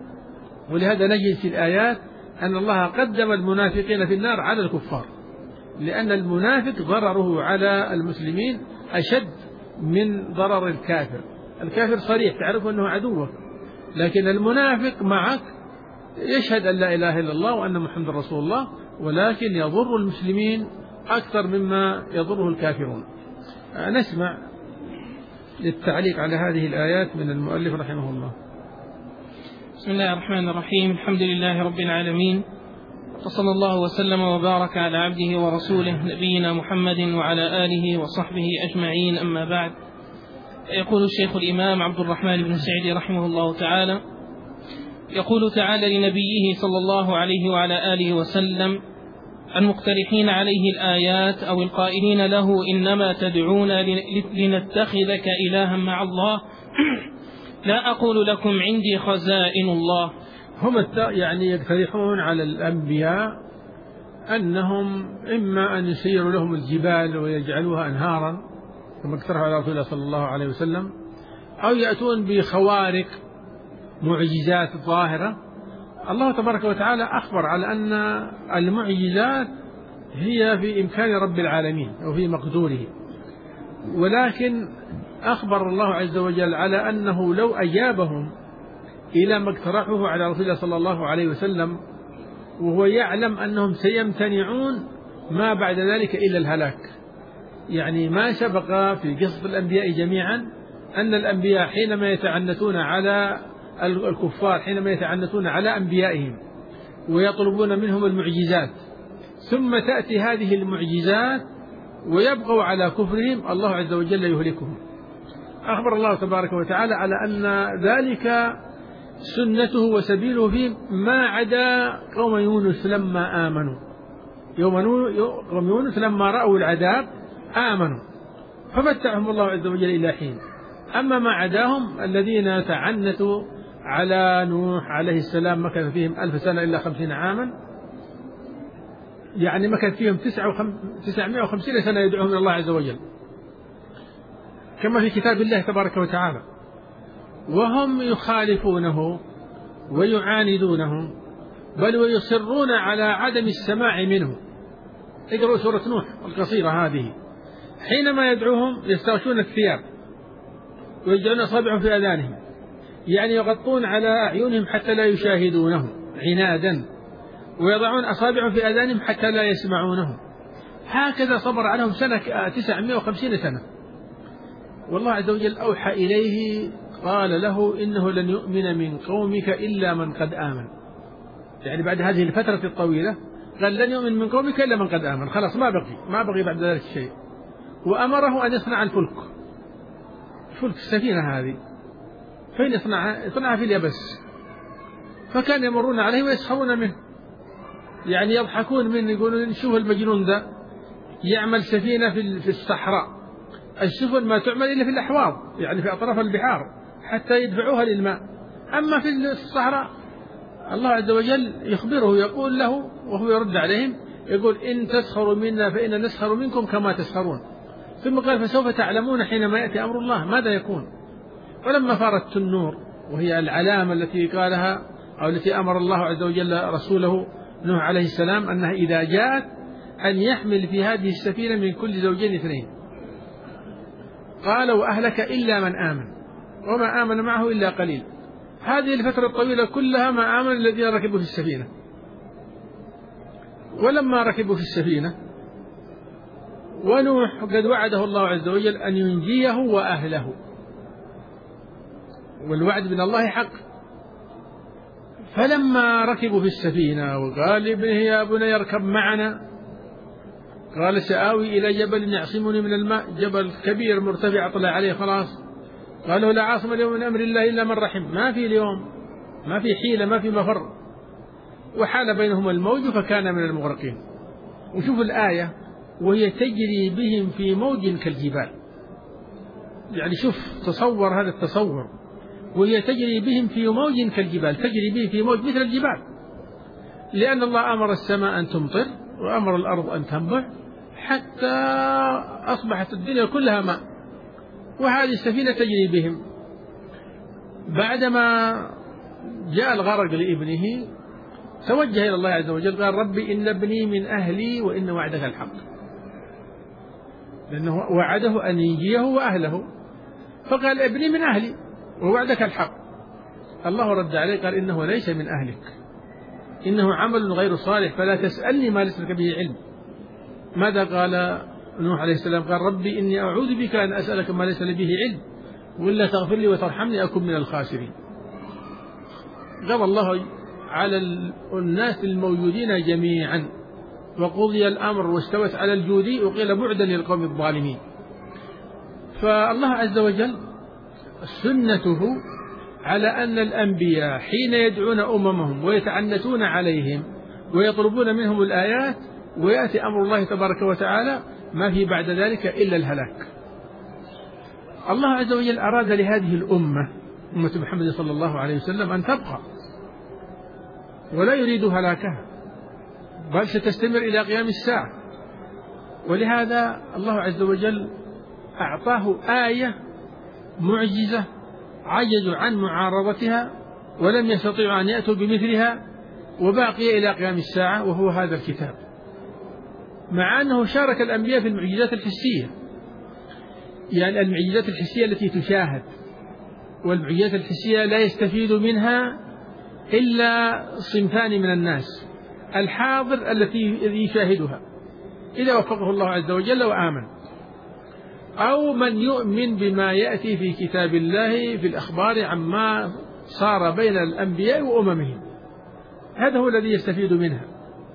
ولهذا نجد في الآيات أن الله قدم المنافقين في النار على الكفار، لأن المنافق ضرره على المسلمين أشد من ضرر الكافر. الكافر صريح تعرف أنه عدوك، لكن المنافق معك يشهد أن لا إله إلا الله وأن محمد رسول الله، ولكن يضر المسلمين أكثر مما يضره الكافرون. نسمع للتعليق على هذه الآيات من المؤلف رحمه الله. بسم الله الرحمن الرحيم، الحمد لله رب العالمين، وصلى الله وسلم وبارك على عبده ورسوله نبينا محمد وعلى آله وصحبه أجمعين، أما بعد. يقول الشيخ الإمام عبد الرحمن بن سعدي رحمه الله تعالى: يقول تعالى لنبيه صلى الله عليه وعلى آله وسلم المقترحين عليه الآيات أو القائلين له إنما تدعون لنتخذك إلها مع الله لا أقول لكم عندي خزائن الله. هم يعني يقترحون على الأنبياء أنهم إما أن يسيروا لهم الجبال ويجعلوها أنهارا كما اقترح على رسول الله صلى الله عليه وسلم، أو يأتون بخوارق معجزات ظاهرة. الله تبارك وتعالى أخبر على أن المعجزات هي في إمكان رب العالمين وفي مقدوره، ولكن أخبر الله عز وجل على أنه لو أجابهم إلى ما اقترحه على رسول الله صلى الله عليه وسلم وهو يعلم أنهم سيمتنعون ما بعد ذلك إلا الهلاك. يعني ما سبق في قصة الأنبياء جميعا أن الأنبياء حينما يتعنتون على الكفار، حينما يتعنتون على أنبيائهم ويطلبون منهم المعجزات، ثم تأتي هذه المعجزات ويبقوا على كفرهم، الله عز وجل يهلكهم. أخبر الله تبارك وتعالى على أن ذلك سنته وسبيله فيهم ما عدا قوم يونس لما آمنوا. قوم يونس لما رأوا العذاب آمنوا فمتعهم الله عز وجل إلى حين. أما ما عداهم الذين تعنتوا على نوح عليه السلام مكث فيهم 1000 سنة إلا 50 عاما، يعني مكث فيهم 950 سنة يدعوهم إلى الله عز وجل كما في كتاب الله تبارك وتعالى، وهم يخالفونه ويعاندونه بل ويصرون على عدم السماع منه. اقرأوا سورة نوح القصيرة هذه، حينما يدعوهم يستغشون الثياب ويجعلون أصابعهم في آذانهم، يعني يغطون على أعينهم حتى لا يشاهدونه عنادا، ويضعون أصابعهم في آذانهم حتى لا يسمعونه. هكذا صبر عليهم 950 سنة. والله عز وجل أوحى إليه قال له إنه لن يؤمن من قومك إلا من قد آمن. يعني بعد هذه الفترة الطويلة قال لن يؤمن من قومك إلا من قد آمن، خلاص ما بقي بعد ذلك شيء. وأمره أن يصنع الفلك السفينة هذه، فين يصنعها في اليبس، فكان يمرون عليه ويسخرون منه، يعني يضحكون منه، يقولون شوف المجنون ذا يعمل سفينة في الصحراء، السفن ما تعمل إلا في الأحواض يعني في أطراف البحار حتى يدفعوها للماء، أما في الصحراء الله عز وجل يخبره يقول له وهو يرد عليهم يقول إن تسخروا منا فإن نسخر منكم كما تسخرون. ثم قال فسوف تعلمون حينما يأتي أمر الله ماذا يكون. ولما فارت النور وهي العلامة التي قالها أو التي أمر الله عز وجل رسوله نوح عليه السلام أنها إذا جاءت أن يحمل في هذه السفينة من كل زوجين 2، قال وأهلك إلا من آمن وما آمن معه إلا قليل. هذه الفترة الطويلة كلها ما آمن الذين ركبوا في السفينة. ولما ركبوا في السفينة ونوح قد وعده الله عز وجل أن ينجيه وأهله، والوعد من الله حق، فلما ركبوا في السفينة وقال لابنه يا بني اركب معنا، قال سآوي إلى جبل يعصمني من الماء، جبل كبير مرتفع طلع عليه خلاص، قالوا لا عاصم اليوم من أمر الله إلا من رحم، ما في اليوم ما في حيلة ما في مفر، وحال بينهم الموج فكان من المغرقين. وشوف الآية وهي تجري بهم في موج كالجبال، يعني شوف تصور هذا التصور، وهي تجري بهم في موج كالجبال، تجري بهم في موج مثل الجبال، لأن الله أمر السماء أن تمطر وأمر الأرض أن تنبع حتى أصبحت الدنيا كلها ماء، وهذه السفينة تجري بهم. بعدما جاء الغرق لابنه توجه إلى الله عز وجل قال ربي إن ابني من أهلي وإن وعدك الحق، لأنه وعده أن ينجيه وأهله، فقال ابني من أهلي ووعدك الحق. الله رد عليه قال إنه ليس من أهلك، إنه عمل غير صالح فلا تسألني ما ليس لك به علم. ماذا قال نوح عليه السلام؟ قال ربي إني أعوذ بك أن أسألك ما ليس لي به علم وإلا تغفر لي وترحمني أكن من الخاسرين. قضى الله على الناس الموجودين جميعا وقضي الأمر واستوت على الجودي وقيل بعدا للقوم الظالمين. فالله عز وجل سنته على أن الأنبياء حين يدعون أممهم ويتعنتون عليهم ويطلبون منهم الآيات ويأتي أمر الله تبارك وتعالى ما في بعد ذلك إلا الهلاك. الله عز وجل أراد لهذه الأمة أمة محمد صلى الله عليه وسلم أن تبقى ولا يريد هلاكها، بل ستستمر إلى قيام الساعة. ولهذا الله عز وجل أعطاه آية معجزة عجزوا عن معارضتها ولم يستطيعوا أن يأتوا بمثلها وباقي إلى قيام الساعة، وهو هذا الكتاب، مع أنه شارك الأنبياء في المعجزات الحسية، يعني المعجزات الحسية التي تشاهد، والمعجزات الحسية لا يستفيد منها إلا صنفان من الناس: الحاضر التي يشاهدها إذا وفقه الله عز وجل وآمن، أو من يؤمن بما يأتي في كتاب الله في الأخبار عما صار بين الأنبياء وأممهم، هذا هو الذي يستفيد منها.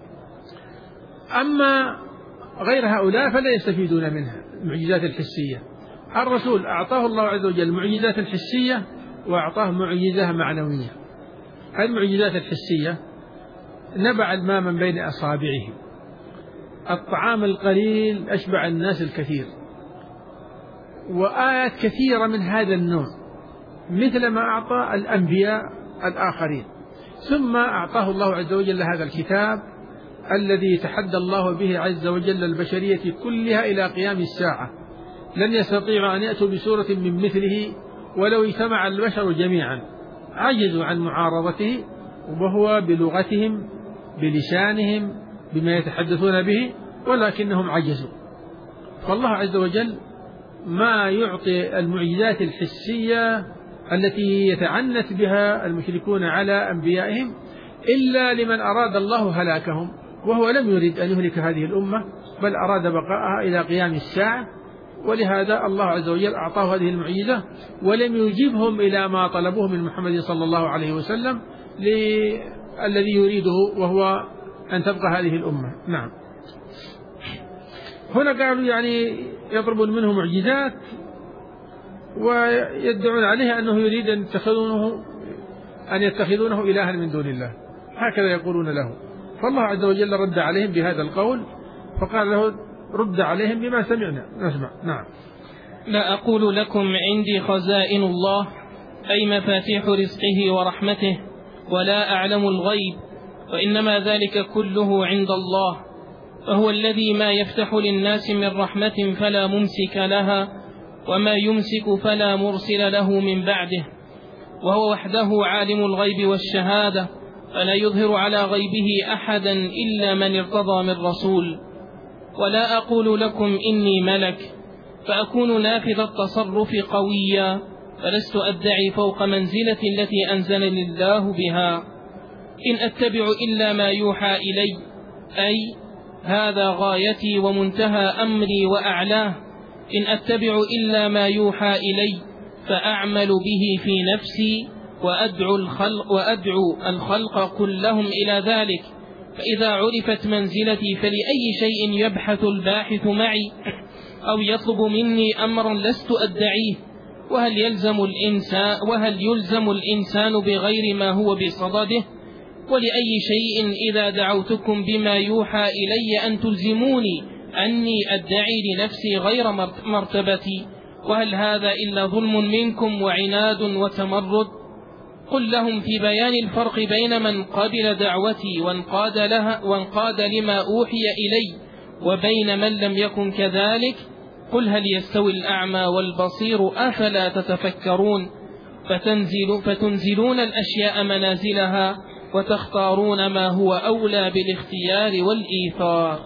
أما غير هؤلاء فلا يستفيدون منها المعجزات الحسية. الرسول أعطاه الله عز وجل المعجزات الحسية وأعطاه معجزة معنوية. المعجزات الحسية: نبع الماء من بين أصابعه، الطعام القليل أشبع الناس الكثير، وآيات كثيرة من هذا النوع مثل ما أعطى الأنبياء الآخرين. ثم أعطاه الله عز وجل هذا الكتاب الذي تحدى الله به عز وجل البشرية كلها إلى قيام الساعة، لن يستطيعوا أن يأتوا بسورة من مثله ولو اجتمع البشر جميعا، عجزوا عن معارضته، وهو بلغتهم بلسانهم بما يتحدثون به، ولكنهم عجزوا. فالله عز وجل ما يعطي المعجزات الحسية التي يتعنت بها المشركون على أنبيائهم إلا لمن أراد الله هلاكهم، وهو لم يريد أن يهلك هذه الأمة، بل أراد بقاءها إلى قيام الساعة. ولهذا الله عز وجل أعطاه هذه المعجزة ولم يجيبهم إلى ما طلبوه من محمد صلى الله عليه وسلم الذي يريده، وهو أن تبقى هذه الأمة. نعم. هنا قالوا يعني يطلبون منه معجزات ويدعون عليه أنه يريد أن يتخذونه إلها من دون الله، هكذا يقولون له. فالله عز وجل رد عليهم بهذا القول، فقال له: رد عليهم بما سمعنا نسمع. نعم. لا أقول لكم عندي خزائن الله، أي مفاتيح رزقه ورحمته، ولا أعلم الغيب، وإنما ذلك كله عند الله، فهو الذي ما يفتح للناس من رحمة فلا ممسك لها، وما يمسك فلا مرسل له من بعده، وهو وحده عالم الغيب والشهادة، فلا يظهر على غيبه أحدا إلا من ارتضى من رسول. ولا أقول لكم إني ملك فأكون نافذ التصرف قويا، فلست أدعي فوق منزلة التي أنزلني الله بها، إن أتبع إلا ما يوحى إلي، أي هذا غايتي ومنتهى أمري وأعلاه، إن أتبع إلا ما يوحى إلي، فأعمل به في نفسي وأدعو الخلق كلهم إلى ذلك، فإذا عرفت منزلتي فلأي شيء يبحث الباحث معي أو يطلب مني أمرا لست أدعيه، وهل يلزم الإنسان بغير ما هو بصدده؟ ولأي شيء إذا دعوتكم بما يوحى إلي أن تلزموني أني أدعي لنفسي غير مرتبتي؟ وهل هذا إلا ظلم منكم وعناد وتمرد؟ قل لهم في بيان الفرق بين من قبل دعوتي وانقاد لما أوحي إلي وبين من لم يكن كذلك، قل هل يستوي الأعمى والبصير أفلا تتفكرون؟ فتنزلون الأشياء منازلها وتختارون ما هو أولى بالاختيار والإيثار.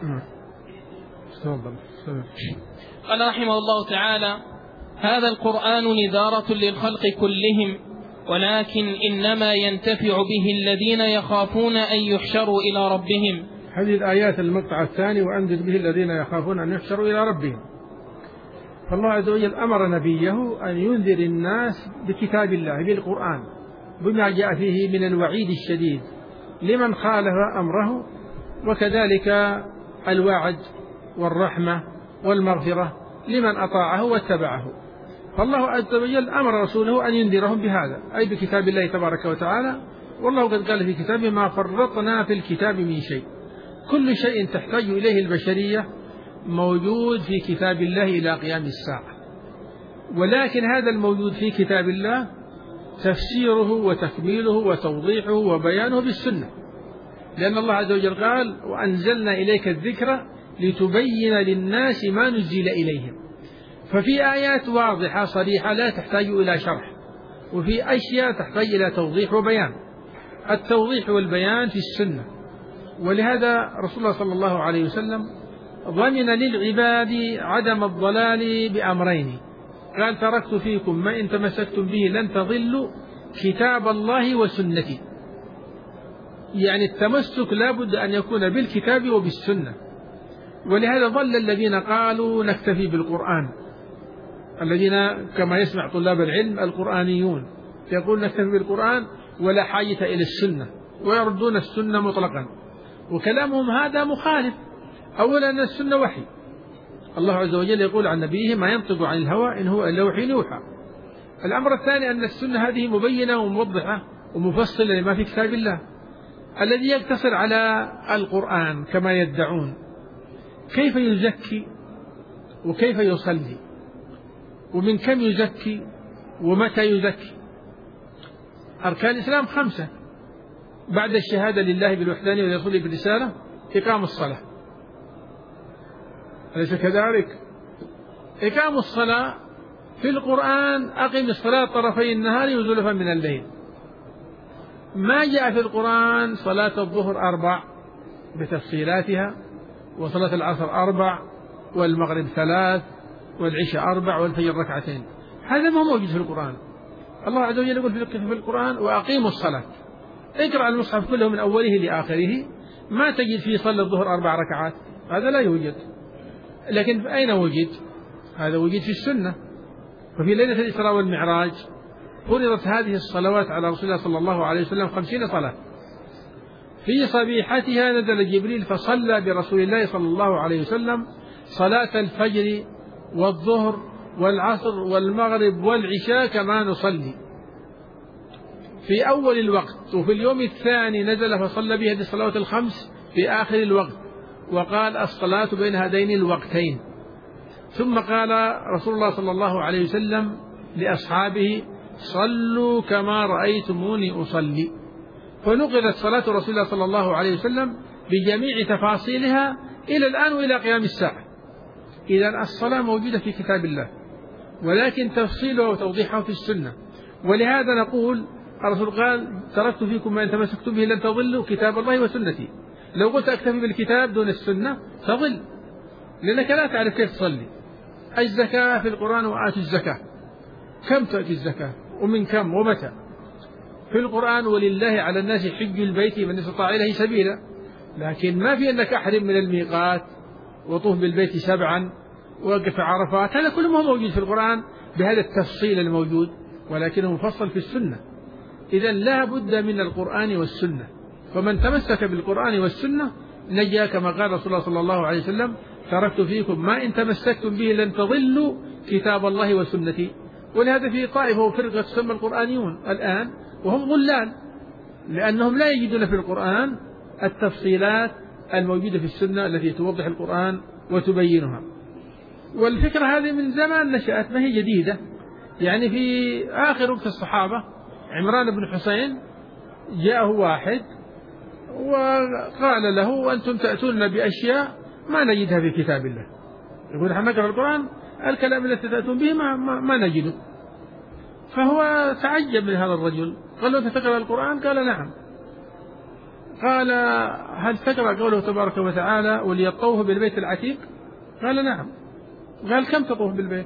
قال رحمه الله تعالى: هذا القرآن نذارة للخلق كلهم، ولكن إنما ينتفع به الذين يخافون أن يحشروا إلى ربهم. هذه الآيات المقطع الثاني: وأنذر به الذين يخافون أن يحشروا إلى ربهم. فالله عز وجل أمر نبيه أن ينذر الناس بكتاب الله بالقرآن بما جاء فيه من الوعيد الشديد لمن خالف أمره، وكذلك الوعد والرحمة والمغفرة لمن أطاعه واتبعه. فالله عز وجل أمر رسوله أن ينذرهم بهذا، أي بكتاب الله تبارك وتعالى. والله قد قال في كتابه: ما فرطنا في الكتاب من شيء. كل شيء تحتاج إليه البشرية موجود في كتاب الله إلى قيام الساعة، ولكن هذا الموجود في كتاب الله تفسيره وتكميله وتوضيحه وبيانه بالسنة. لأن الله عز وجل قال: وأنزلنا إليك الذكر لتبين للناس ما نزل إليهم. ففي آيات واضحة صريحة لا تحتاج إلى شرح، وفي أشياء تحتاج إلى توضيح وبيان. التوضيح والبيان في السنة، ولهذا رسول الله صلى الله عليه وسلم ضمن للعباد عدم الضلال بأمرين. قال: تركت فيكم ما إن تمسكتم به لن تضلوا كتاب الله وسنتي. يعني التمسك لا بد أن يكون بالكتاب وبالسنة. ولهذا ضل الذين قالوا نكتفي بالقرآن، الذين كما يسمع طلاب العلم القرآنيون يقول نكتفي بالقرآن ولا حاجة إلى السنة، ويردون السنة مطلقا، وكلامهم هذا مخالف. أولا أن السنة وحي، الله عز وجل يقول عن نبيه: ما ينطق عن الهوى إن هو إلا وحي يوحى. الأمر الثاني أن السنة هذه مبينة وموضحة ومفصلة لما في كتاب الله، الذي يقتصر على القرآن كما يدعون. كيف يزكي وكيف يصلي ومن كم يزكي ومتى يزكي؟ أركان الإسلام 5 بعد الشهادة لله بالوحدانية ولرسوله بالرسالة: إقام الصلاة، أليس كذلك؟ إقام الصلاة في القرآن: أقم الصلاة طرفي النهار وزلفا من الليل. ما جاء في القرآن صلاة الظهر 4 بتفصيلاتها، وصلاة العصر 4، والمغرب 3، والعشاء 4، والفجر 2. هذا ما موجود في القرآن. الله عز وجل يقول في القرآن: وأقيموا الصلاة. اقرأ المصحف كله من أوله لآخره، ما تجد فيه صلى الظهر 4 ركعات، هذا لا يوجد. لكن أين وجد؟ هذا وجد في السنة. وفي ليلة الإسراء والمعراج فرضت هذه الصلوات على رسول الله صلى الله عليه وسلم 50 صلاة. في صبيحتها نزل جبريل فصلى برسول الله صلى الله عليه وسلم صلاة الفجر والظهر والعصر والمغرب والعشاء كما نصلي في أول الوقت. وفي اليوم الثاني نزل فصلى بهذه الصلوات الخمس في آخر الوقت، وقال: الصلاة بين هذين الوقتين. ثم قال رسول الله صلى الله عليه وسلم لأصحابه: صلوا كما رأيتموني أصلي. فنقلت صلاة رسول الله صلى الله عليه وسلم بجميع تفاصيلها إلى الآن وإلى قيام الساعة. إذن الصلاة موجودة في كتاب الله، ولكن تفصيلها وتوضيحها في السنة. ولهذا نقول الرسول قال: تركت فيكم ما إن تمسكتم به لن تضلوا كتاب الله وسنتي. لو قلت أكتفي بالكتاب دون السنة تضل، لأنك لا تعرف كيف تصلي. الزكاة في القرآن: وآتوا الزكاة. كم تأتي الزكاة ومن كم ومتى؟ في القرآن: ولله على الناس حج البيت من استطاع إليه سبيلا. لكن ما في أنك أحرم من الميقات وطوف بالبيت 7 ووقف عرفات، هذا كله ما موجود في القرآن بهذا التفصيل الموجود، ولكنه مفصل في السنة. إذن لا بد من القرآن والسنة، فمن تمسك بالقرآن والسنة نجا، كما قال رسول الله صلى الله عليه وسلم: تركت فيكم ما إن تمسكتم به لن تضلوا كتاب الله وسنتي. ولهذا في طائفة وفرقة تسمى القرآنيون الآن وهم ضلال، لأنهم لا يجدون في القرآن التفصيلات الموجودة في السنة التي توضح القرآن وتبينها. والفكرة هذه من زمان نشأت، ما هي جديدة. يعني في آخر وقت الصحابة عمران بن حسين جاءه واحد وقال له: أنتم تأتون بأشياء ما نجدها في كتاب الله. يقول: نحن نقرأ القرآن، الكلام الذي تأتون به ما نجده. فهو تعجب من هذا الرجل، قال له: أنت تقرأ القرآن؟ قال: نعم. قال: هل تقرأ قوله تبارك وتعالى: وليطوف بالبيت العتيق؟ قال: نعم. قال: كم تطوف بالبيت؟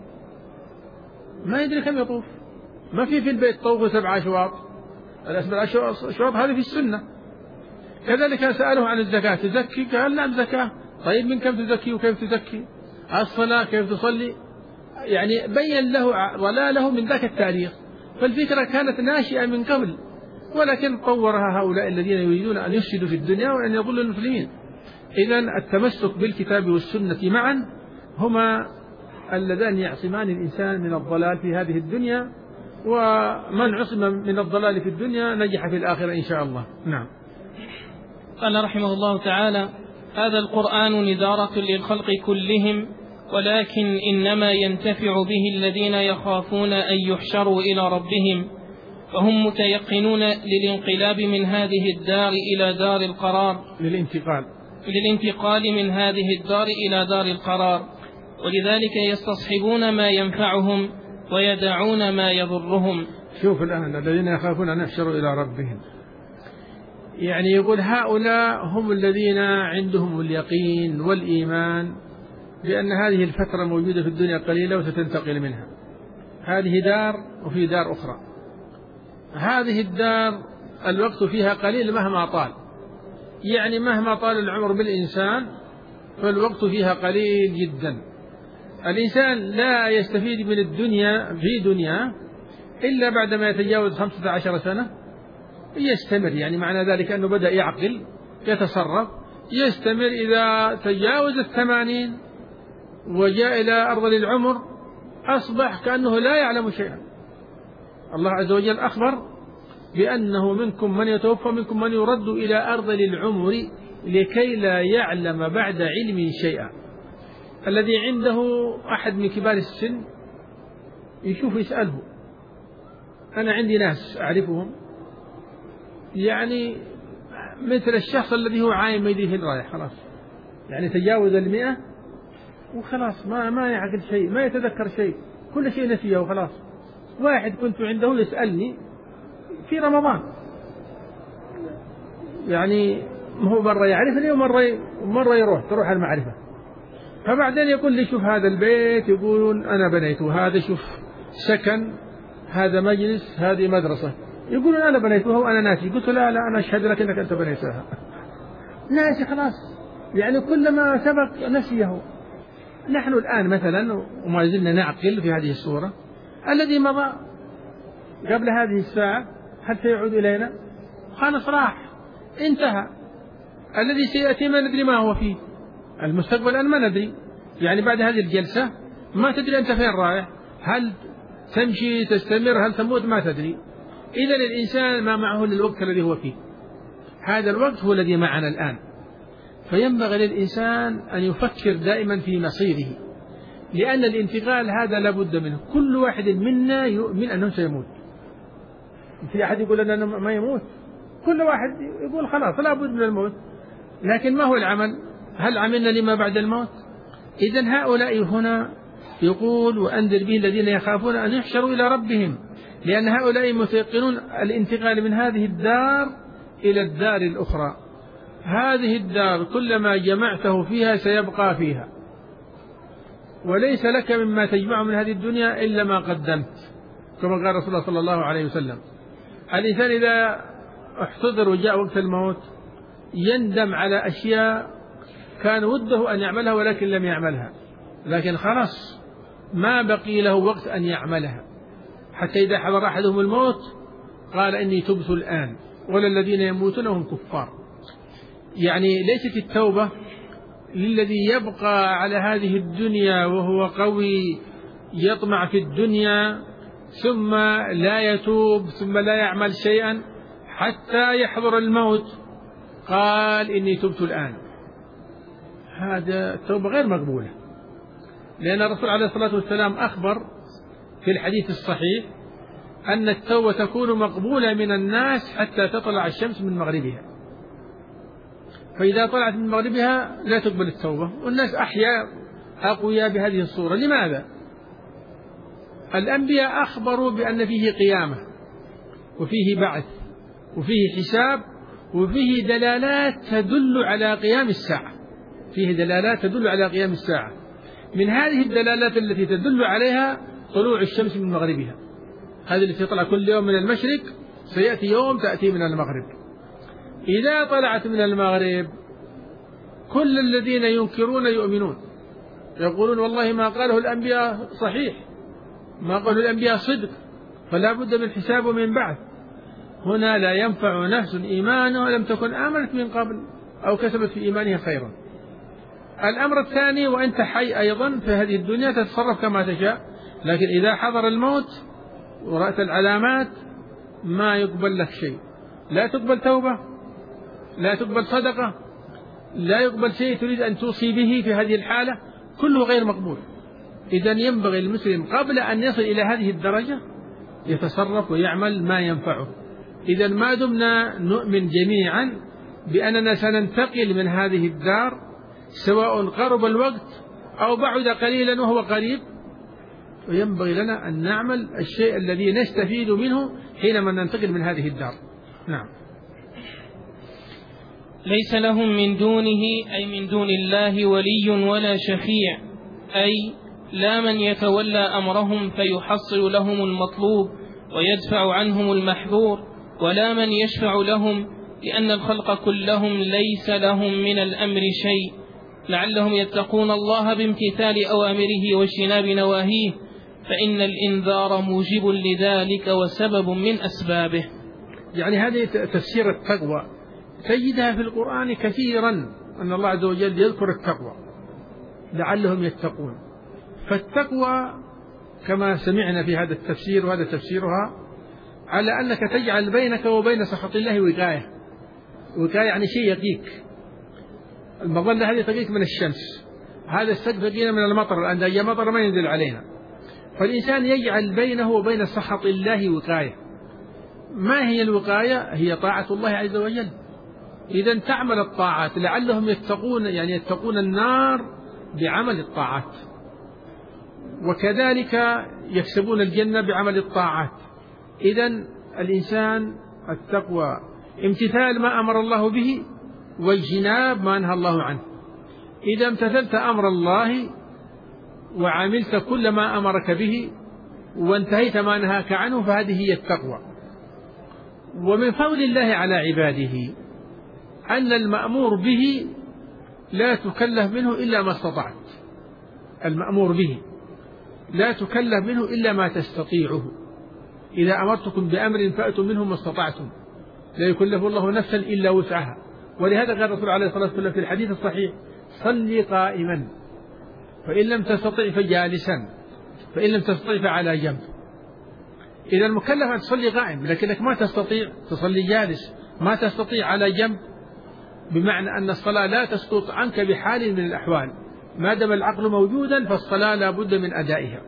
ما يدري كم يطوف، ما في البيت طوف 7 أشواط. الأسبع أشواط هذه في السنة. كذلك سأله عن الزكاة: تزكي؟ قال: نعم زكاة. طيب من كم تزكي وكيف تزكي؟ الصلاة كيف تصلي؟ يعني بين له ضلاله من ذاك التاريخ. فالفكرة كانت ناشئة من قبل، ولكن طورها هؤلاء الذين يريدون أن يفسدوا في الدنيا وأن يضلوا المسلمين. إذن التمسك بالكتاب والسنة معا هما اللذان يعصمان الإنسان من الضلال في هذه الدنيا، ومن عصم من الضلال في الدنيا نجح في الآخرة إن شاء الله. نعم. قال رحمه الله تعالى: هذا القرآن نذارة للخلق كلهم، ولكن إنما ينتفع به الذين يخافون أن يحشروا إلى ربهم، فهم متيقنون للانقلاب من هذه الدار إلى دار القرار، للانتقال من هذه الدار إلى دار القرار، ولذلك يستصحبون ما ينفعهم ويدعون ما يضرهم. شوف الآن الذين يخافون أن يحشروا إلى ربهم، يعني يقول هؤلاء هم الذين عندهم اليقين والإيمان بأن هذه الفترة موجودة في الدنيا قليلة وستنتقل منها. هذه دار وفي دار أخرى. هذه الدار الوقت فيها قليل مهما طال، يعني مهما طال العمر بالإنسان فالوقت فيها قليل جدا. الإنسان لا يستفيد من الدنيا في دنيا إلا بعدما يتجاوز 15 سنة يستمر، يعني معنى ذلك أنه بدأ يعقل يتصرف يستمر. إذا تجاوز 80 وجاء إلى أرض العمر أصبح كأنه لا يعلم شيئا. الله عز وجل أخبر بأنه منكم من يتوفى منكم من يرد إلى أرض العمر لكي لا يعلم بعد علم شيئا. الذي عنده أحد من كبار السن يشوف يسأله. أنا عندي ناس أعرفهم يعني مثل الشخص الذي هو عايم يديه رايح خلاص، يعني تجاوز 100 وخلاص ما يعقل شيء، ما يتذكر شيء، كل شيء نسيه وخلاص. واحد كنت عنده يسألني في رمضان، يعني هو مرة يعرفني ومرة تروح المعرفة. فبعدين يقول لي شوف هذا البيت، يقول أنا بنيته، هذا شوف سكن، هذا مجلس، هذه مدرسة، يقول أنا بنيتها وأنا ناسي. قلت لا أنا أشهد لك أنك أنت بنيتها. ناسي خلاص، يعني كلما سبق نسيه. نحن الآن مثلا وما زلنا نعقل في هذه الصورة، الذي مضى قبل هذه الساعة هل سيعود إلينا؟ خلاص راح انتهى. الذي سيأتي ما ندري ما هو فيه، المستقبل أن ما ندري، يعني بعد هذه الجلسة ما تدري أنت فين رايح، هل تمشي تستمر هل تموت ما تدري. إذا الإنسان ما معه للوقت الذي هو فيه، هذا الوقت هو الذي معنا الآن. فينبغي للإنسان أن يفكر دائما في مصيره، لأن الانتقال هذا لابد منه. كل واحد منا يؤمن أنه سيموت. في أحد يقول أنه ما يموت؟ كل واحد يقول خلاص لابد من الموت، لكن ما هو العمل؟ هل عملنا لما بعد الموت؟ إذن هؤلاء هنا يقول وأنذر به الذين يخافون أن يحشروا إلى ربهم، لأن هؤلاء متيقنون الانتقال من هذه الدار إلى الدار الأخرى. هذه الدار كلما جمعته فيها سيبقى فيها، وليس لك مما تجمع من هذه الدنيا إلا ما قدمت، كما قال رسول الله صلى الله عليه وسلم. الإنسان إذا احتضر وجاء وقت الموت يندم على أشياء كان وده أن يعملها ولكن لم يعملها، لكن خلاص ما بقي له وقت أن يعملها، حتى إذا حضر أحدهم الموت قال إني تبت الآن، ولا الذين يموتون هم كفار. يعني ليست التوبة للذي يبقى على هذه الدنيا وهو قوي يطمع في الدنيا ثم لا يتوب ثم لا يعمل شيئا حتى يحضر الموت قال إني تبت الآن. هذا التوبة غير مقبولة، لأن الرسول عليه الصلاة والسلام أخبر في الحديث الصحيح أن التوبة تكون مقبولة من الناس حتى تطلع الشمس من مغربها، فإذا طلعت من مغربها لا تقبل التوبة. والناس أحياء أقوياء بهذه الصورة. لماذا؟ الأنبياء أخبروا بأن فيه قيامة وفيه بعث وفيه حساب وفيه دلالات تدل على قيام الساعة، فيه دلالات تدل على قيام الساعة. من هذه الدلالات التي تدل عليها طلوع الشمس من مغربها، هذه التي تطلع كل يوم من المشرق سيأتي يوم تأتي من المغرب. إذا طلعت من المغرب كل الذين ينكرون يؤمنون، يقولون والله ما قاله الأنبياء صحيح، ما قاله الأنبياء صدق، فلا بد من حساب ومن بعث. هنا لا ينفع نفس إيمانها لم تكن آمنت من قبل أو كسبت في إيمانها خيرا. الأمر الثاني وأنت حي أيضا في هذه الدنيا تتصرف كما تشاء، لكن إذا حضر الموت ورأت العلامات ما يقبل لك شيء، لا تقبل توبة، لا تقبل صدقة، لا يقبل شيء تريد أن توصي به في هذه الحالة، كله غير مقبول. إذن ينبغي المسلم قبل أن يصل إلى هذه الدرجة يتصرف ويعمل ما ينفعه. إذا ما دمنا نؤمن جميعا بأننا سننتقل من هذه الدار سواء قرب الوقت أو بعد قليلا وهو قريب، وينبغي لنا أن نعمل الشيء الذي نستفيد منه حينما ننتقل من هذه الدار. نعم. ليس لهم من دونه أي من دون الله ولي ولا شفيع، أي لا من يتولى أمرهم فيحصل لهم المطلوب ويدفع عنهم المحذور، ولا من يشفع لهم، لأن الخلق كلهم ليس لهم من الأمر شيء، لعلهم يتقون الله بامتثال أوامره واجتناب نواهيه، فإن الإنذار موجب لذلك وسبب من أسبابه. يعني هذه تفسير التقوى تجدها في القرآن كثيرا، أن الله عز وجل يذكر التقوى لعلهم يتقون. فالتقوى كما سمعنا في هذا التفسير، وهذا تفسيرها، على أنك تجعل بينك وبين سخط الله وقاية. وقاية يعني شيء يقيك. المظلة هذه تقيك من الشمس، هذا السقف يقينا من المطر، لأن أي مطر ما ينزل علينا. فالإنسان يجعل بينه وبين سخط الله وقاية. ما هي الوقاية؟ هي طاعة الله عز وجل. إذا تعمل الطاعات لعلهم يتقون، يعني يتقون النار بعمل الطاعات، وكذلك يكسبون الجنة بعمل الطاعات. إذا الإنسان التقوى امتثال ما أمر الله به واجتناب ما نهى الله عنه. إذا امتثلت أمر الله وعملت كل ما أمرك به وانتهيت ما نهاك عنه، فهذه هي التقوى. ومن فضل الله على عباده أن المأمور به لا تكلف منه إلا ما استطعت. المأمور به لا تكلف منه إلا ما تستطيعه. إذا أمرتكم بأمر فأتوا منه ما استطعتم، لا يكلف الله نفسا إلا وسعها. ولهذا قال الرسول عليه الصلاة والسلام في الحديث الصحيح: صل قائما، فإن لم تستطع فجالسا، فإن لم تستطع فعلى جنب. إذا المكلف أن تصلي قائم، لكنك ما تستطيع تصلي جالس، ما تستطيع على جنب، بمعنى أن الصلاة لا تسقط عنك بحال من الأحوال. ما دام العقل موجودا فالصلاة لا بد من أدائها.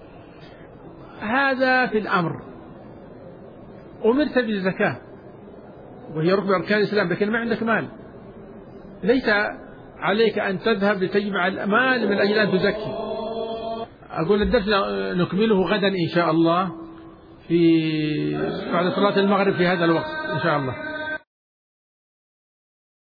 هذا في الأمر. أمرت بالزكاة وهي ركن أركان الإسلام، لكن ما عندك مال، ليس عليك أن تذهب لتجمع المال من أجل أن تزكي. أقول الدرس نكمله غدا إن شاء الله بعد صلاة المغرب في هذا الوقت إن شاء الله.